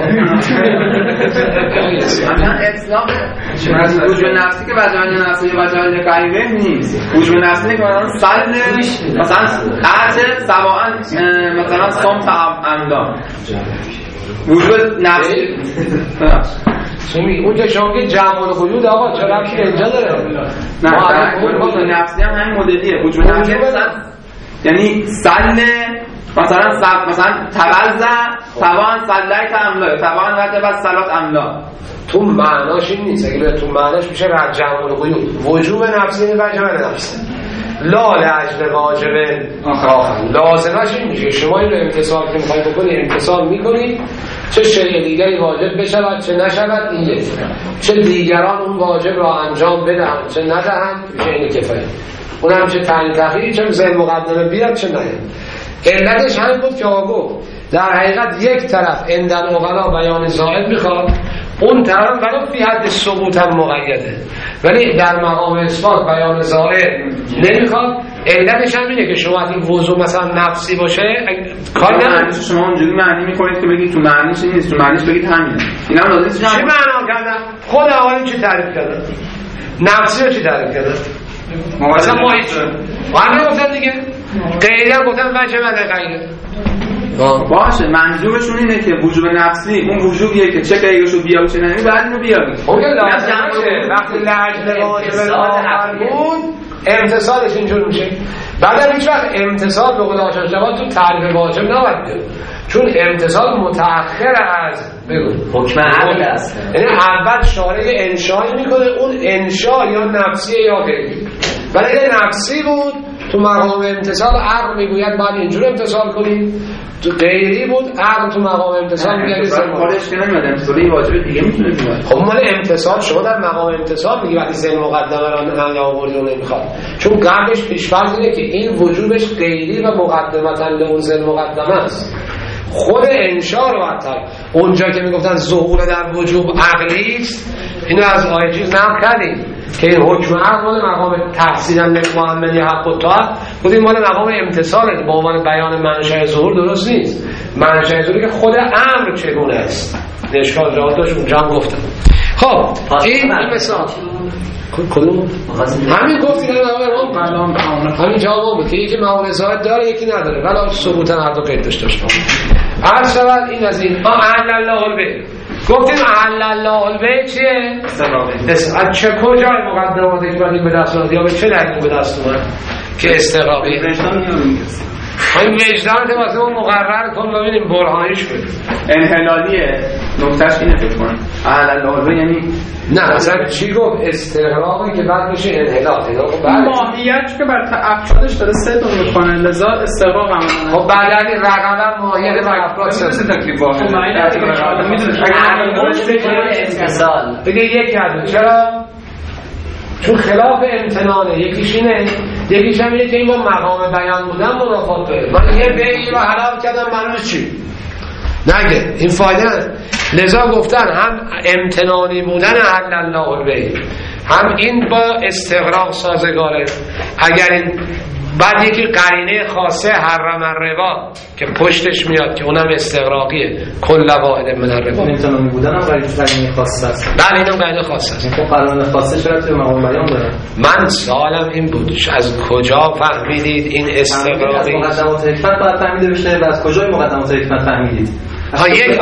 اطلاق وجود نفسی که وجه نفسی و وجه غیره نیست. وجود نفسی که مثلا مثلا قطع سواء مثلا صمت عمدا وجود نفسی چی اون که شما که جمع القیود آقا چرا ربطی اینجا داره؟ نه وجود نفسی هم همین مدلیه. وجود نفسی مثلا یعنی سل مثلا سب مثلا توزع طبعا سلیت املا طبعا وجب الصلات املا. تو معناش این نیست. اگه تو معناش میشه رد جمع القیود. وجوب نفسی وجب نفسی لا لاجل واجب آخر. لازمش این میشه شما این رو امتصال که میخواید بکنید امتصال میکنید، چه شیء دیگری واجب بشود چه نشود این یک، چه دیگران اون واجب را انجام بدهند چه ندهند میشه این کفایه. اونم چه تعیین تأخیری چه مثل مقدمه بیاد چه نیاد. علتش همین بود که آقا در حقیقت یک طرف عندن اغلا بیان زائد میخواد، اون طرف ولو فی حد ثبوت هم مقیده، ولی در مقام اثبات بیان زائد نمیخواد. علتش هم اینه که شما از این وضوع مثلا نفسی باشه کار نداره. شما اونجوری معنی میکنید که بگید تو معنیش نیست، تو معنیش بگید همینه. اینا هم لازم چی معنا کردن؟ خود آقایون چی تعریف کردن؟ نفسی رو چی تعریف کردن؟ مثلا ما هیچ همه گفتن دیگه غیری هم گفتن وجه ولی غیره باشه. منظورشون اینه که وجوب نفسی اون وجوبیه که چه غیرشو بیاد چه نمی بعد اینو بیاد. خب وقتی لعجل واجب آخر بود امتصالش اینجور میشه. بعد هیچ وقت امتصال به قول آشان جواد تو تعریف واجب نباید بیاد، چون امتصال متأخر از بگو حکم عقل است. یعنی اول شارع انشایی میکنه، اون انشا یا نفسی یا غیری. ولی اگه نفسی بود تو مقام امتصال عقل میگوید بعد اینجور امتصال کنید، تو غیری بود عقل تو مقام امتصال میگه خودش که نمیاد امتصالی واجب دیگه میتونه بیاد. خب مال امتصال شما در مقام امتصال میگی وقتی ذهن مقدمه را نیاوردی و نمیخواد، چون قبلش پیش‌فرض اینه که این وجوبش غیری و مقدمتا لون ذهن مقدمه است. خود انشا رو حتی اونجا که میگفتن ظهور در وجوب عقلی است، اینو از آیه چیز نقل کردیم که این حکم عقل مال مقام تحصیلا للمؤمن حق و طاعت بودیم، مال مقام امتصاله با عنوان بیان منشأ ظهور درست نیست. منشأ ظهوری که خود امر چگونه است اشکال جواب داشت اونجا هم گفتم. خب این مثال کدوم همین گفتیم همین جواب بود که یکی معامله زائد داره یکی نداره، ولی ثبوتا هر دو قید داشته باشه. هر شود این از این احل الله البیع. گفتیم احل الله البیع چیه؟ از چه کجای مقدماتی که باید به دست اومد یا به چه دلیل به دست اومد که استقراقی این وجدان که واسه اون مقرر کن ببینیم برهانیش کنیم. انحلالیه نکتهش اینه فکر کنم احل الله البیع یعنی نه مثلا چی گفت استقراقی که بعد میشه انحلال. ماهیت که بر افرادش داره صدق میکنه لذا استقراق هم خب بعد این رقم ماهیت بر افراد صدق تکلیف واحد اتصال دیگه یک کرده. چرا؟ چون خلاف امتنانه. یکیش اینه، یکیش هم اینه که این با مقام بیان بودن منافات داره. من یه بیعی رو حلال کردم معلومه چی نگه این فایده نداره. لذا گفتن هم امتنانی بودن احل الله البیع هم این با استغراق سازگاره. اگر این بعد یکی قرینه خاصه حرم الربا که پشتش میاد که اونم استغراقیه کل واحد من الربا. امتنانی بودن هم قرینه خاصه است. بله اینم قرینه خاصه است. این قرینه خاصه چرا توی مقام بیان داره؟ من سوالم این بود از کجا فهمیدید این استغراقی؟ از مقدمات حکمت باید فهمیده بشه و از کجای مقدمات حکمت فهمیدید؟ ها یک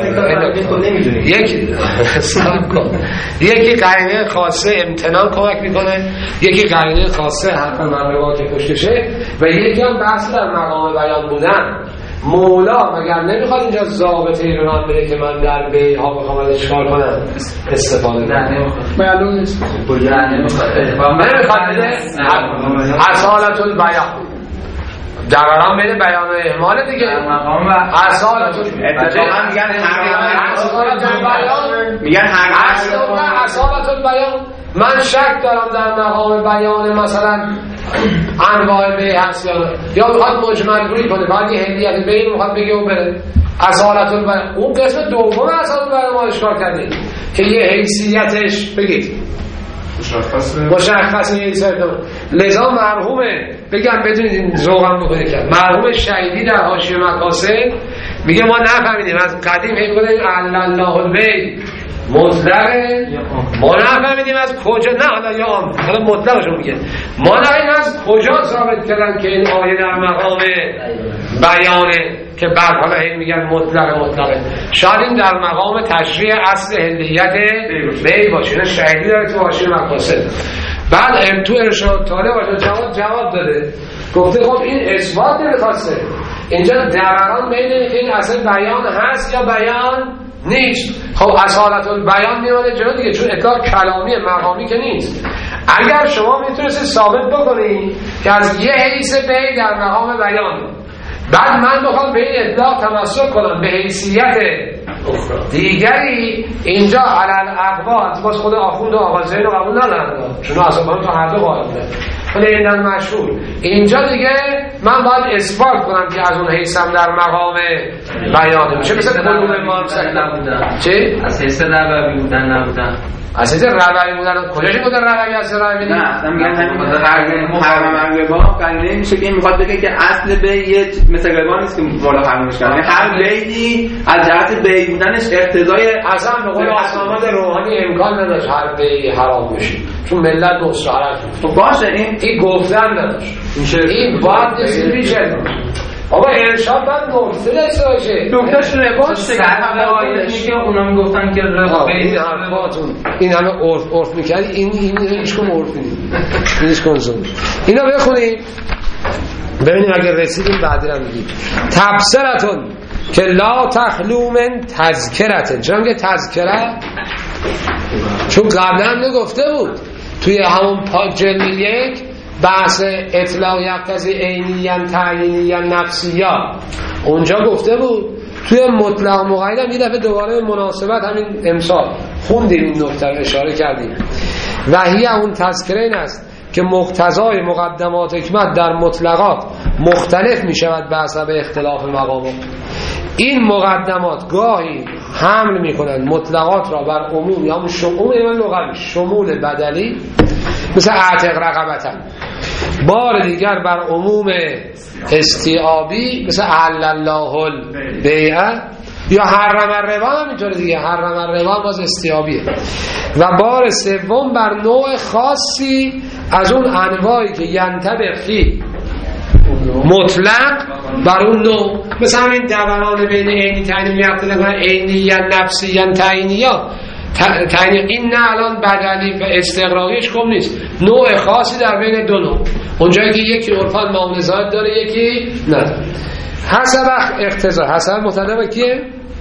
یک یکی قرینه خاصه امتنان کمک میکنه، یکی قرینه خاصه حرف مروا که پشتشه و یکی هم بحث در مقام بیان بودن. مولا مگر نمیخواد اینجا ضابطه ای رو من بده که من در بیع ها بخوام ازش کار کنم استفاده کنم؟ معلوم نیست نمیخواد بده اصالت البیان دقیقا بین بیان و احمال دیگه اصالت اتفاقا میگن اصالت البیان میگن اصالت البیان. من شک دارم در مقام بیان مثلا انواع بیع هست یا یا میخواد مجمل روی کنه بعد یه هدیت بیع میخواد بگه و بره اصالت البیان. اون قسم دوم اصالت البیان ما اشکال کردیم که یه حیثیتش بگید مشخص نیست. لذا مرحومه بگم بدونید این ذوقم بکنید کرد مرحوم شهیدی در حاشیه مقاصد میگه ما نفهمیدیم از قدیم هی بودیم احل الله البیع مطلقه ما نفهمیدیم از کجا نه حالا یا آم حالا مطلقشون میگه ما نفهمیدیم از کجا ثابت کردن که این آیه در مقام بیانه که بعد حالا هی میگن مطلق مطلقه. شاید این در مقام تشریع اصل هلیت بیع باشه. نه شهیدی داره تو حاشیه مقاصد. بعد تو ارشاد طالب باشه جواب جواب داده گفته خب این اثبات نمیخواسته اینجا درران بینه که این اصل بیان هست یا بیان نیست. خب اصالت البیان میمونه جلو دیگه چون اطلاق کلامی مقامی که نیست. اگر شما میتونستی ثابت بکنید که از یه حیث بیع در مقام بیان بعد من بخوام به این اطلاق تمسک کنم به حیثیت دیگری اینجا علل اقوال باز خود آخوند و آقا زین رو قبول ندارن چون اصلا تو هر دو قائل بودن عندن مشهور. اینجا دیگه من باید اثبات کنم که از اون حیثم در مقام بیانه میشه. مثل قلوب امام نبودن. چی؟ از حیث نبوی بودن نبودن. از حیث روی بودن کجاش بودن روی از روی؟ نه اصلا میگن همین حرام ربا قضیه میشه که این میخواد بگه که اصل بی مثل ربا نیست که بالا حرامش کنه. هر بیعی از جهت بی بودنش اقتضای اصلا به قول آسمامد روحانی امکان نداشت هر بیعی حرام بشه، چون ملت مستحرج بود. خب باشه این این گفتن نداشت. این باید نسید بیشه. آقا ارشاد باید نقطه داشته باشه. نقطهش رباش دیگه که اونا میگفتن که ربا این حرفاتون این همه عرف عرف میکردی این این هیچ کم عرفی نیست، هیچ کنزوم. اینا بخونیم ببینیم اگر رسیدیم بعدی رو میگیم. تبصرتون که لا تخلو من تذکرتن. چرا میگه تذکره؟ چون قبلا هم نگفته بود توی همون جلد یک بحث اطلاق یقتضی عینیاً تعیینیاً نفسیاً اونجا گفته بود. توی مطلق مقید هم یه دفعه دوباره مناسبت همین امسال خوندیم این نکته رو اشاره کردیم. و هی اون تذکره این است که مقتضای مقدمات حکمت در مطلقات مختلف می شود به حسب اختلاف مقامات. این مقدمات گاهی حمل می کنند مطلقات را بر عموم یا شمول لغوی شمول بدلی مثل اعتق رقبتن، بار دیگر بر عموم استیعابی مثل احل الله البیع یا حرم الربا هم اینطوره دیگه، حرم الربا باز استیعابیه. و بار سوم بر نوع خاصی از اون انواعی که ینطبق فی مطلق بر اون نوع، مثل همین دوران بین عینی تعیینی یقتضی عینی یا نفسی یا تعیینی یا تعیین. این نه الان بدلی و استقراقیش کم نیست، نوع خاصی در بین دو نوع، اونجایی که یکی عرفان معامله زائد داره یکی نداره. حسب اقتضا حسب متعلق کیه؟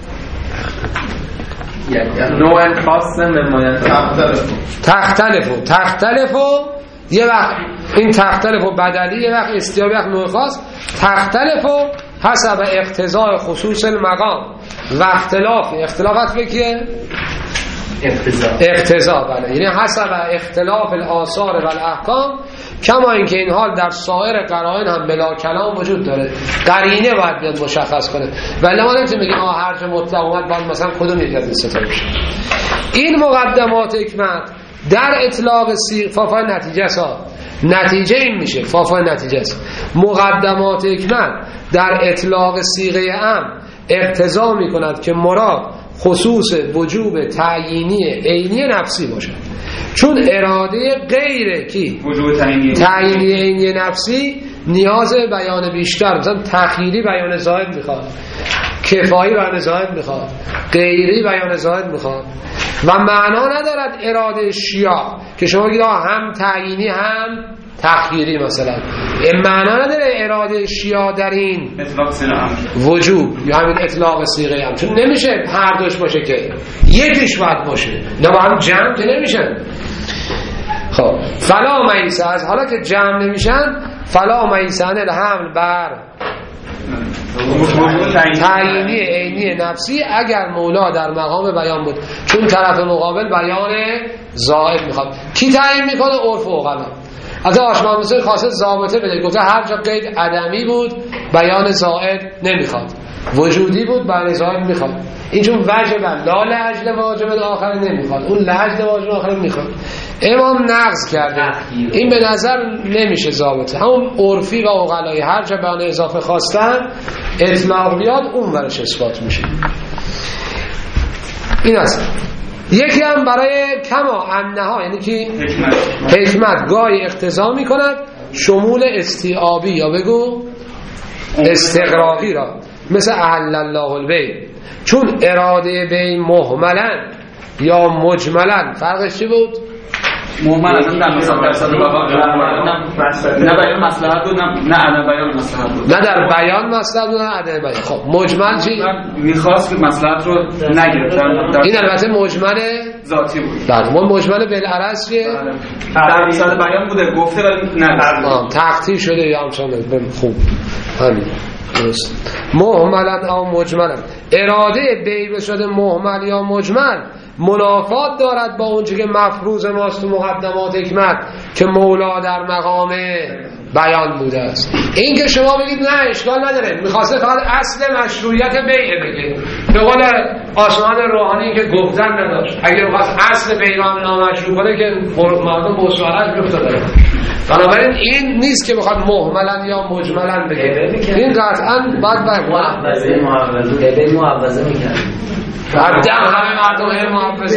نوع خاص نمایان تختلفو تختلفو یه وقت این تختلفو بدلی، یه وقت استیاب، یه وقت نوع خاص. تختلفو حسب اقتضای خصوص المقام و اختلاف اختلافات بکیه؟ اقتضا اقتضا بله، یعنی حسب اختلاف الاثار و الاحکام. کما اینکه این حال در سایر قرائن هم بلا کلام وجود داره، قرینه باید بیاد مشخص کنه. ولی ما نمیتونیم بگیم آ هر جا مطلق اومد باید مثلا کدوم یک از این سه تا بشه. این مقدمات حکمت در اطلاق صیغه فافای نتیجه سا نتیجه این میشه فافای نتیجه است. مقدمات حکمت در اطلاق صیغه ام اقتضا میکند که مراد خصوص وجوب تعیینی عینی نفسی باشد، چون اراده غیر کی وجوب تعیینی تعیینی عینی نفسی نیاز بیان بیشتر، مثلا تخییری بیان زائد میخواد، کفایی بیان زائد میخواد، غیری بیان زائد میخواد. و معنا ندارد اراده شیعه که شما بگید هم تعیینی هم تخییری مثلا، این معنا نداره اراده شیعه در این وجوب یا همین اطلاق صیغه هم، چون نمیشه هر دوش باشه که یکیش باید باشه، نه با هم جمع که نمیشن. خب فلا میسه از حالا که جمع نمیشن فلا میسن الحمل بر تعیینی عینی نفسی اگر مولا در مقام بیان بود، چون طرف مقابل بیان زائد میخواد. کی تعیین میکنه؟ عرف و عقلا. از آشما مثل خاصه ضابطه بده، گفته هر جا قید عدمی بود بیان زائد نمیخواد، وجودی بود بیان زائد میخواد. این چون وجبه لا لعجل واجب آخر نمیخواد، اون لعجل واجب آخر میخواد. امام نقض کرده، این به نظر نمیشه ضابطه. همون عرفی و عقلایی هر جا بیان اضافه خواستن اطلاق بیاد اون ورش اثبات میشه. این است. یکی هم برای کما انها، یعنی که حکمت گاهی اقتضا میکند شمول استیعابی یا بگو استقراقی را، مثل احل الله البیع، چون اراده بی محملن یا مجملن فرقش چی بود؟ محمل اصلا در مثال درصد نه بیان مصلحت بود نه عدم بیان مصلحت بود، نه در بیان مصلحت بود نه عدم بیان. خب مجمل چی؟ میخواست که مصلحت رو نگیره. این البته مجمل ذاتی بود. بعد ما مجمل بالعرض چیه؟ در مثال بیان بوده گفته ولی نه تقطیع شده یا همچنان. خوب همین درست. محملن او مجملن، اراده بیع شده محمل یا مجمل منافات دارد با اونچه که مفروض ماست تو مقدمات حکمت که مولا در مقام بیان بوده است. این که شما بگید نه اشکال نداره، میخواسته فقط اصل مشروعیت بیعه بگید، به قول آسمان روحانی که گفتن نداشت، اگر میخواست اصل بیعه هم نامشروع کنه که مردم بسوارش گفته داره. بنابراین این نیست که بخواد محملا یا مجملا بگید، این قطعا باید باید معوضه معوضه معوضه میکنه عبدم همه مردم های محافظه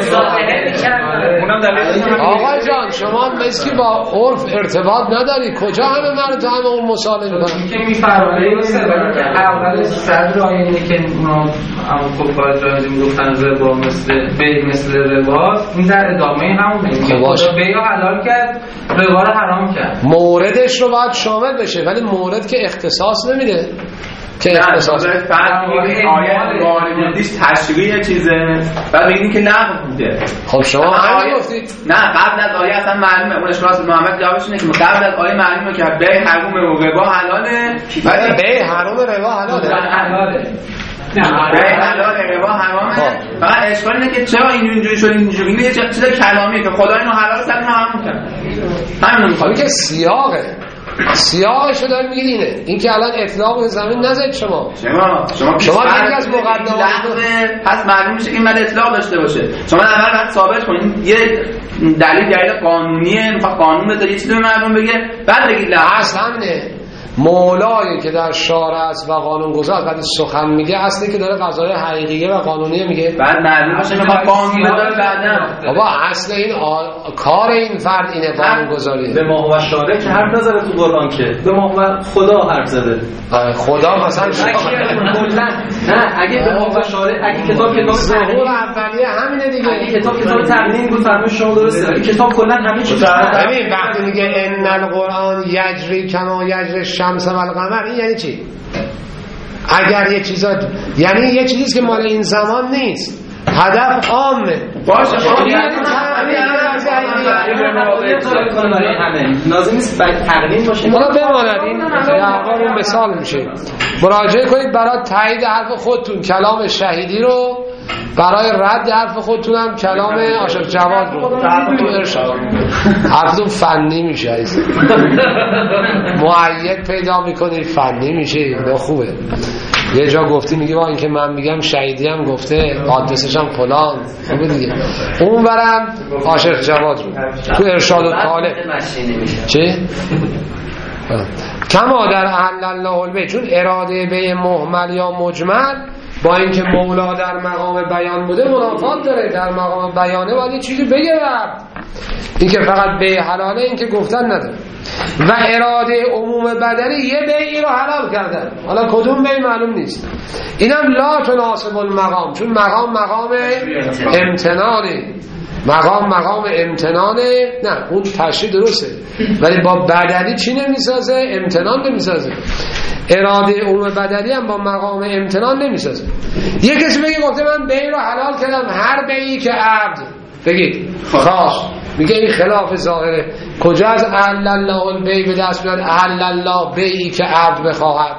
آقا جان شما مثل با عرف ارتباط نداری، کجا همه مرد تو همه اون مسائل میکنن که میفرمایید اول صدر آیینی که اونا همون کفار جایزی میگفتن ربا مثل بی مثل رباست، این در ادامه همونه که خدا بیا حلال کرد ربا رو حرام کرد. موردش رو باید شامل بشه، ولی مورد که اختصاص نمیده که اختصاص فرق میگه آیه واردیش تشریع چیزه بعد میگین که نه بوده. خب شما همین گفتید نه قبل از آیه اصلا معلومه، اون اشراف محمد جوابش اینه که قبل از آیه معلومه که بیع حرام و ربا حلاله، ولی بیع حرام و ربا حلاله حلاله بیع حلال ربا حرامه. فقط اشکال اینه که چرا اینجوری شد اینجوری، این یه چیز کلامیه که خدا اینو حلال کرد اینو حرام کرد. همین میخوام که سیاقه سیاقش رو داریم میگید اینه، این که الان اطلاق به زمین نزد شما شما شما شما یکی از مقدمات پس معلوم میشه که این بعد اطلاق داشته باشه. شما اول بعد ثابت کنید یه دلیل دلیل قانونیه، میخواد قانون بذاره یه چیزی به مردم بگه بعد بگید لا اصل همینه. مولایی که در شارع است و قانونگذار وقتی سخن میگه اصلی که داره قضای حقیقیه و قانونیه میگه، بعد معلوم میشه میخواد قانون بذاره بعدا. بابا اصل این آ... کار این فرد اینه قانونگذاری. به ما و شارع که حرف نزده تو قرآن، که به ما و خدا حرف زده. خدا مثلا کلا نه اگه به ما و شارع اگه کتاب کتاب ظهور اولیه همینه دیگه، اگه کتاب کتاب تقنین بود فرمون شما درسته، اگه کتاب کلا همین چیز ببین وقتی میگه ان القرآن یجری کما یجری شمس و القمر، این یعنی چی؟ اگر یه چیزا یعنی یه چیزی که مال این زمان نیست، هدف عامه باشه. خب یعنی لازم نیست بعد تقنین باشه. حالا بماند این یه مثال میشه، مراجعه کنید برای تایید حرف خودتون کلام شهیدی رو، برای رد حرف خودتون هم کلام عاشق جواد رو تو ارشاد. حرفتون فنی میشه عزیز، مؤید پیدا میکنید فنی میشه، نه خوبه. یه جا گفتی میگه با اینکه من میگم شهیدی هم گفته آدرسش هم فلان، خوبه دیگه. اون برم عاشق جواد رو تو ارشاد و طالب چی؟ کما در احل الله البیع، چون اراده بیع محمل یا مجمل با اینکه مولا در مقام بیان بوده منافات داره، در مقام بیانه باید یه چیزی بگه رب، این که فقط بیع حلاله این که گفتن نداره. و اراده عموم بدنی یه بیعی رو حلال کردن، حالا کدوم بیع معلوم نیست، اینم لا تناسب المقام، چون مقام مقام امتنانه، مقام مقام امتنانه. نه اون تشریح درسته ولی با بدنی چی نمیسازه؟ امتنان نمیسازه. اراده عموم بدنی هم با مقام امتنان نمیسازه. یه کسی بگه گفته من بیع رو حلال کردم، هر بیعی که عبد بگید خواست، میگه این خلاف ظاهره. کجا از احل الله البیع به دست بیاد؟ احل الله بیعی که عبد بخواهد،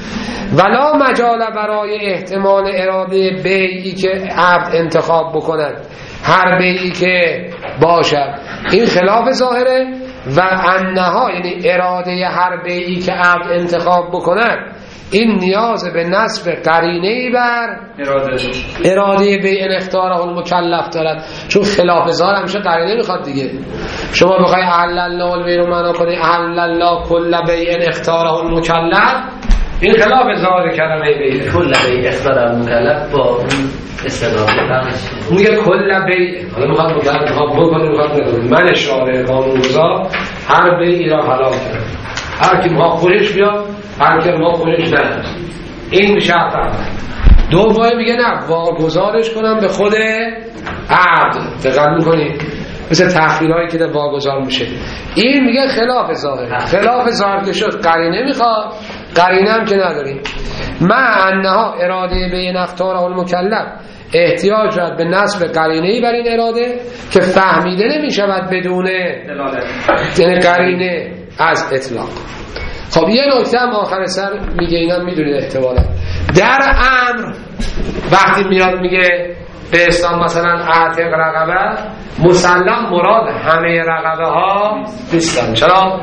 ولا مجال برای احتمال اراده بیعی که عبد انتخاب بکند، هر بیعی که باشد. این خلاف ظاهره. و انها یعنی اراده هر بیعی که عبد انتخاب بکند، این نیاز به نصب قرینه‌ای بر اراده اراده بیع اختیاره المکلف دارد، چون خلاف ظاهر همیشه قرینه میخواد دیگه. شما بخوای احل الله البیع رو معنا کنی احل الله کل بیع اختیاره المکلف، این خلاف ظاهر کلمه بیع. کل بیع اختیاره المکلف با اون استدلال فرقش میگه کل بیع، حالا میخواد مکلف بکنه، میخواد من شارع قانونگذار هر بیعی را حلال کنه، هر کی ما خورش بیاد، هر کی ما خورش نه، این میشه اول. دومی میگه نه واگذارش کنم به خود عبد. دقت میکنید مثل تخیلایی که در واگذار میشه، این میگه خلاف ظاهر. خلاف ظاهر که شد قرینه میخواد، قرینه هم که نداریم. ما انها اراده بین اختیاره المکلف احتیاج دارد به نصب قرینه‌ای بر این اراده که فهمیده نمیشود بدون دلالت قرینه از اطلاق. خب یه نکته هم آخر سر میگه، اینا میدونید احتمالا در امر وقتی میاد میگه به اسلام مثلا اعتق رقبه، مسلم مراد همه رقبه ها نیستن. چرا؟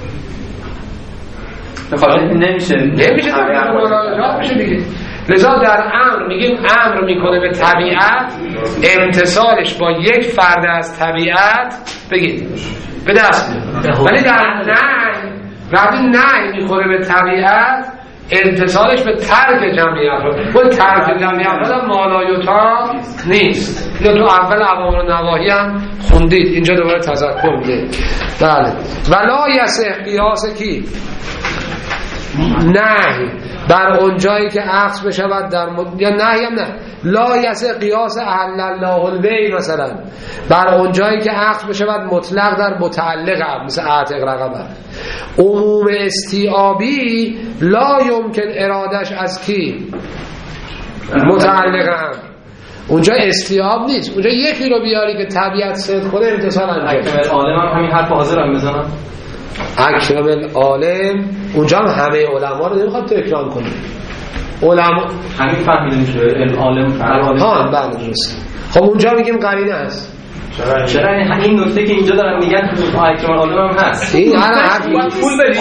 بخاطر نمیشه نمیشه تا میشه دیگه. لذا در امر میگیم امر میکنه به طبیعت، امتصالش با یک فرد از طبیعت بگید به دست میاد. ولی در نهی وقتی نهی میخوره به طبیعت، امتصالش به ترک جمعیت رو. اون ترک جمعیت رو مالایوتا نیست. اینو تو اول اوامر و نواهی هم خوندید، اینجا دوباره تذکر میده. بله. ولا یصح قیاس کی؟ نه بر اون جایی که عکس بشود در مد... یا نه یا نه لا یصح قیاس احل الله البیع مثلا بر اون جایی که عکس بشود مطلق در متعلق هم مثل اعتق رقبه. عموم استیعابی لا یمکن ارادش از کی؟ متعلق هم. اونجا استیعاب نیست، اونجا یکی رو بیاری که طبیعت صدق کنه امتصال انجام. عالم هم همین حرف حاضر هم بزنم. اکرم العالم اونجا هم همه علما رو نمیخواد تکرار کنه. علما همین فهمیده میشه العالم العالم ها بله درست. خب اونجا میگیم قرینه هست. چرا چرا این نکته که اینجا دارن میگن تو اکرم العالم هم هست. این هر حرف پول بدی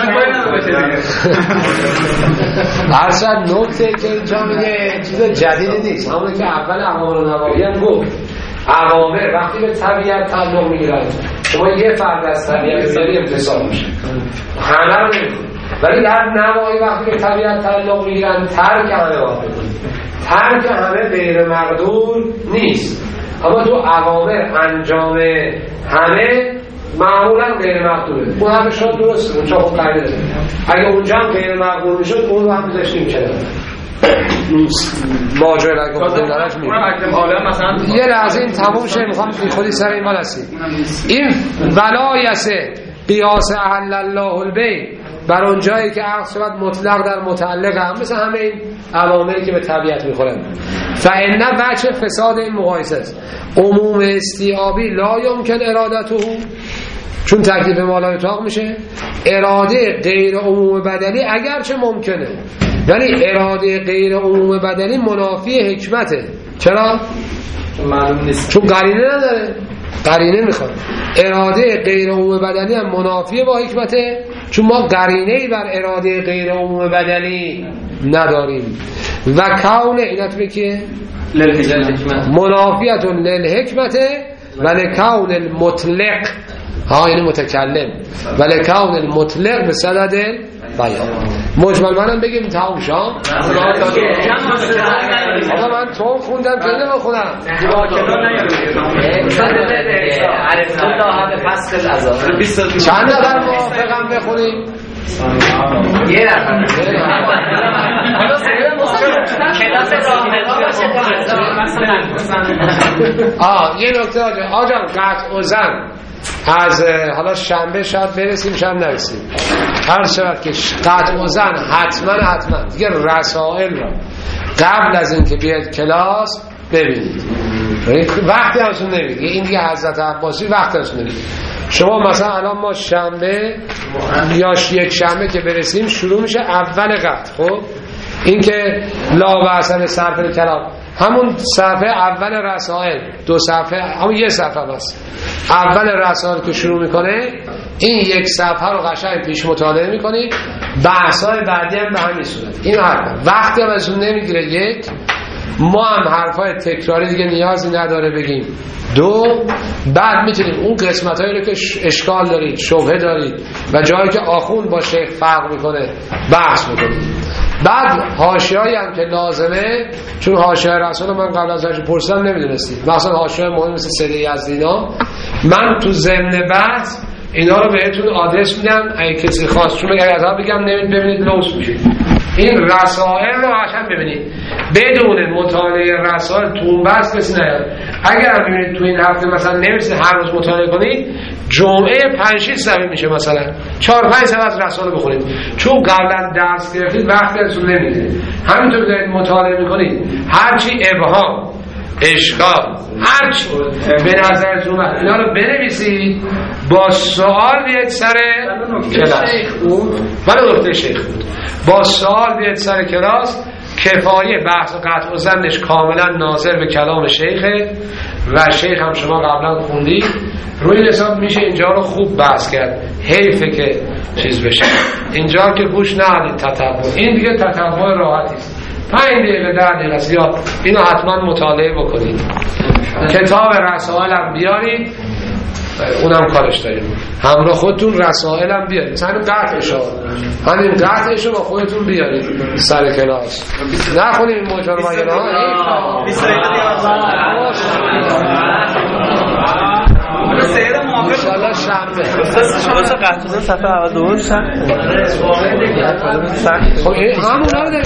هرصد نکته که اینجا میگه چیز جدیدی نیست، همون که اول اوامر و نواهی هم گفت. اوامر وقتی به طبیعت تعلق میگیرن شما یه فرد از طبیعت داری امتصال میشه، همه رو نمیکنه. ولی در نواهی وقتی به طبیعت تعلق میگیرن ترک همه واقع ترک همه غیر مقدور نیست. اما تو اوامر انجام همه معمولا غیر مقدوره. اون همه شد درسته، اونجا خود قرده داره. اگه اونجا هم غیر مقدور میشد اون رو هم بذاشتیم کنه ماجرا را گفتم درش میگم. یه لحظه این تموم شه، میخوام خودی سر این واسه این ولایت قیاس احل الله البیع بر اون جایی که عقد شود مطلق در متعلق هم مثل همه این اوامری که به طبیعت میخورن. فإن وجه فساد این مقایسه است. عموم استیعابی لا یمکن ارادته، چون تکلیف مالای اتاق میشه. اراده غیر عموم بدلی اگرچه ممکنه، ولی اراده غیر عموم بدلی منافی حکمته. چرا؟ معلوم نیست، چون قرینه نداره، قرینه میخواد. اراده غیر عموم بدلی هم منافی با حکمته، چون ما قرینه‌ای بر اراده غیر عموم بدلی نداریم. و کون اینت بکیه منافیت للحکمته و لکون المطلق ها یعنی متکلم و لکون المطلق به صدد بیان. مجمل منم بگیم تمام شام. آقا من تو خوندم که اینو بخونم. چند نفر موافقم بخونیم؟ یه نفر. آه یه نکته آجا آجا قطع و زن از حالا شنبه شاید برسیم شاید نرسیم، هر شود که قطع و زن حتما حتما دیگه رسائل را قبل از اینکه بیاید کلاس ببینید. وقتی همشون نمید این دیگه حضرت عباسی وقتی همشون نمید. شما مثلا الان ما شنبه یا یک شنبه که برسیم شروع میشه اول قطع. خب این که لا بحثن صرف کلام همون صفحه اول رسائل، دو صفحه همون یه صفحه بس اول رسائل که شروع میکنه این یک صفحه رو قشنگ پیش مطالعه میکنید. بحث‌های بعدی هم به همین صورت. این حرف وقتی هم از اون نمیگیره یک، ما هم حرفای تکراری دیگه نیازی نداره بگیم. دو، بعد میتونیم اون قسمتایی رو که اشکال دارید، شبهه دارید و جایی که آخوند با شیخ فرق میکنه بحث میکنید. بعد حاشیه‌ای هم که لازمه، چون حاشیه رسول من قبل از اینکه پرسیدم نمیدونستید، مثلا حاشیه مهم مثل سید یزدینا، من تو ضمن بحث اینا رو بهتون آدرس میدم اگه کسی خواست، چون اگه از بگم نمید ببینید لوس میشید. این رسائل رو عشان ببینید بدون مطالعه رسائل تو اون بحث کسی نیاد. اگر هم ببینید تو این هفته مثلا نمیشه هر روز مطالعه کنید، جمعه پنج شش صفحه میشه مثلا چهار پنج صفحه از رسائل بخونید، چون قبلا درس گرفتید وقتی ازتون نمیده. همینطور دارید مطالعه میکنید هرچی ابهام اشکال هرچی به نظرتون اومد اینا رو بنویسید، با سوال بیاید سر کلاس. ولی نکته شیخ بود با سوال بیاید سر کلاس کفایه بحث و قطع و زنش کاملا ناظر به کلام شیخه و شیخ هم شما قبلا خوندید، روی این حساب میشه اینجا رو خوب بحث کرد. حیفه که چیز بشه اینجا که گوش ندید تتبع، این دیگه تتبع راحتی است، پنج دقیقه ده دقیقه است. یا اینو حتما مطالعه بکنید. کتاب رسائل هم بیارید، اونم کارش داریم. همراه خودتون رسائل هم بیارید، مثلا قطعشو همین قطعشو با خودتون بیارید سر کلاس، نخونیم این موجه رو بگیر ها. انشاءالله شنبه استاد قطعه صفحه اول دوم سخت. خب همون رو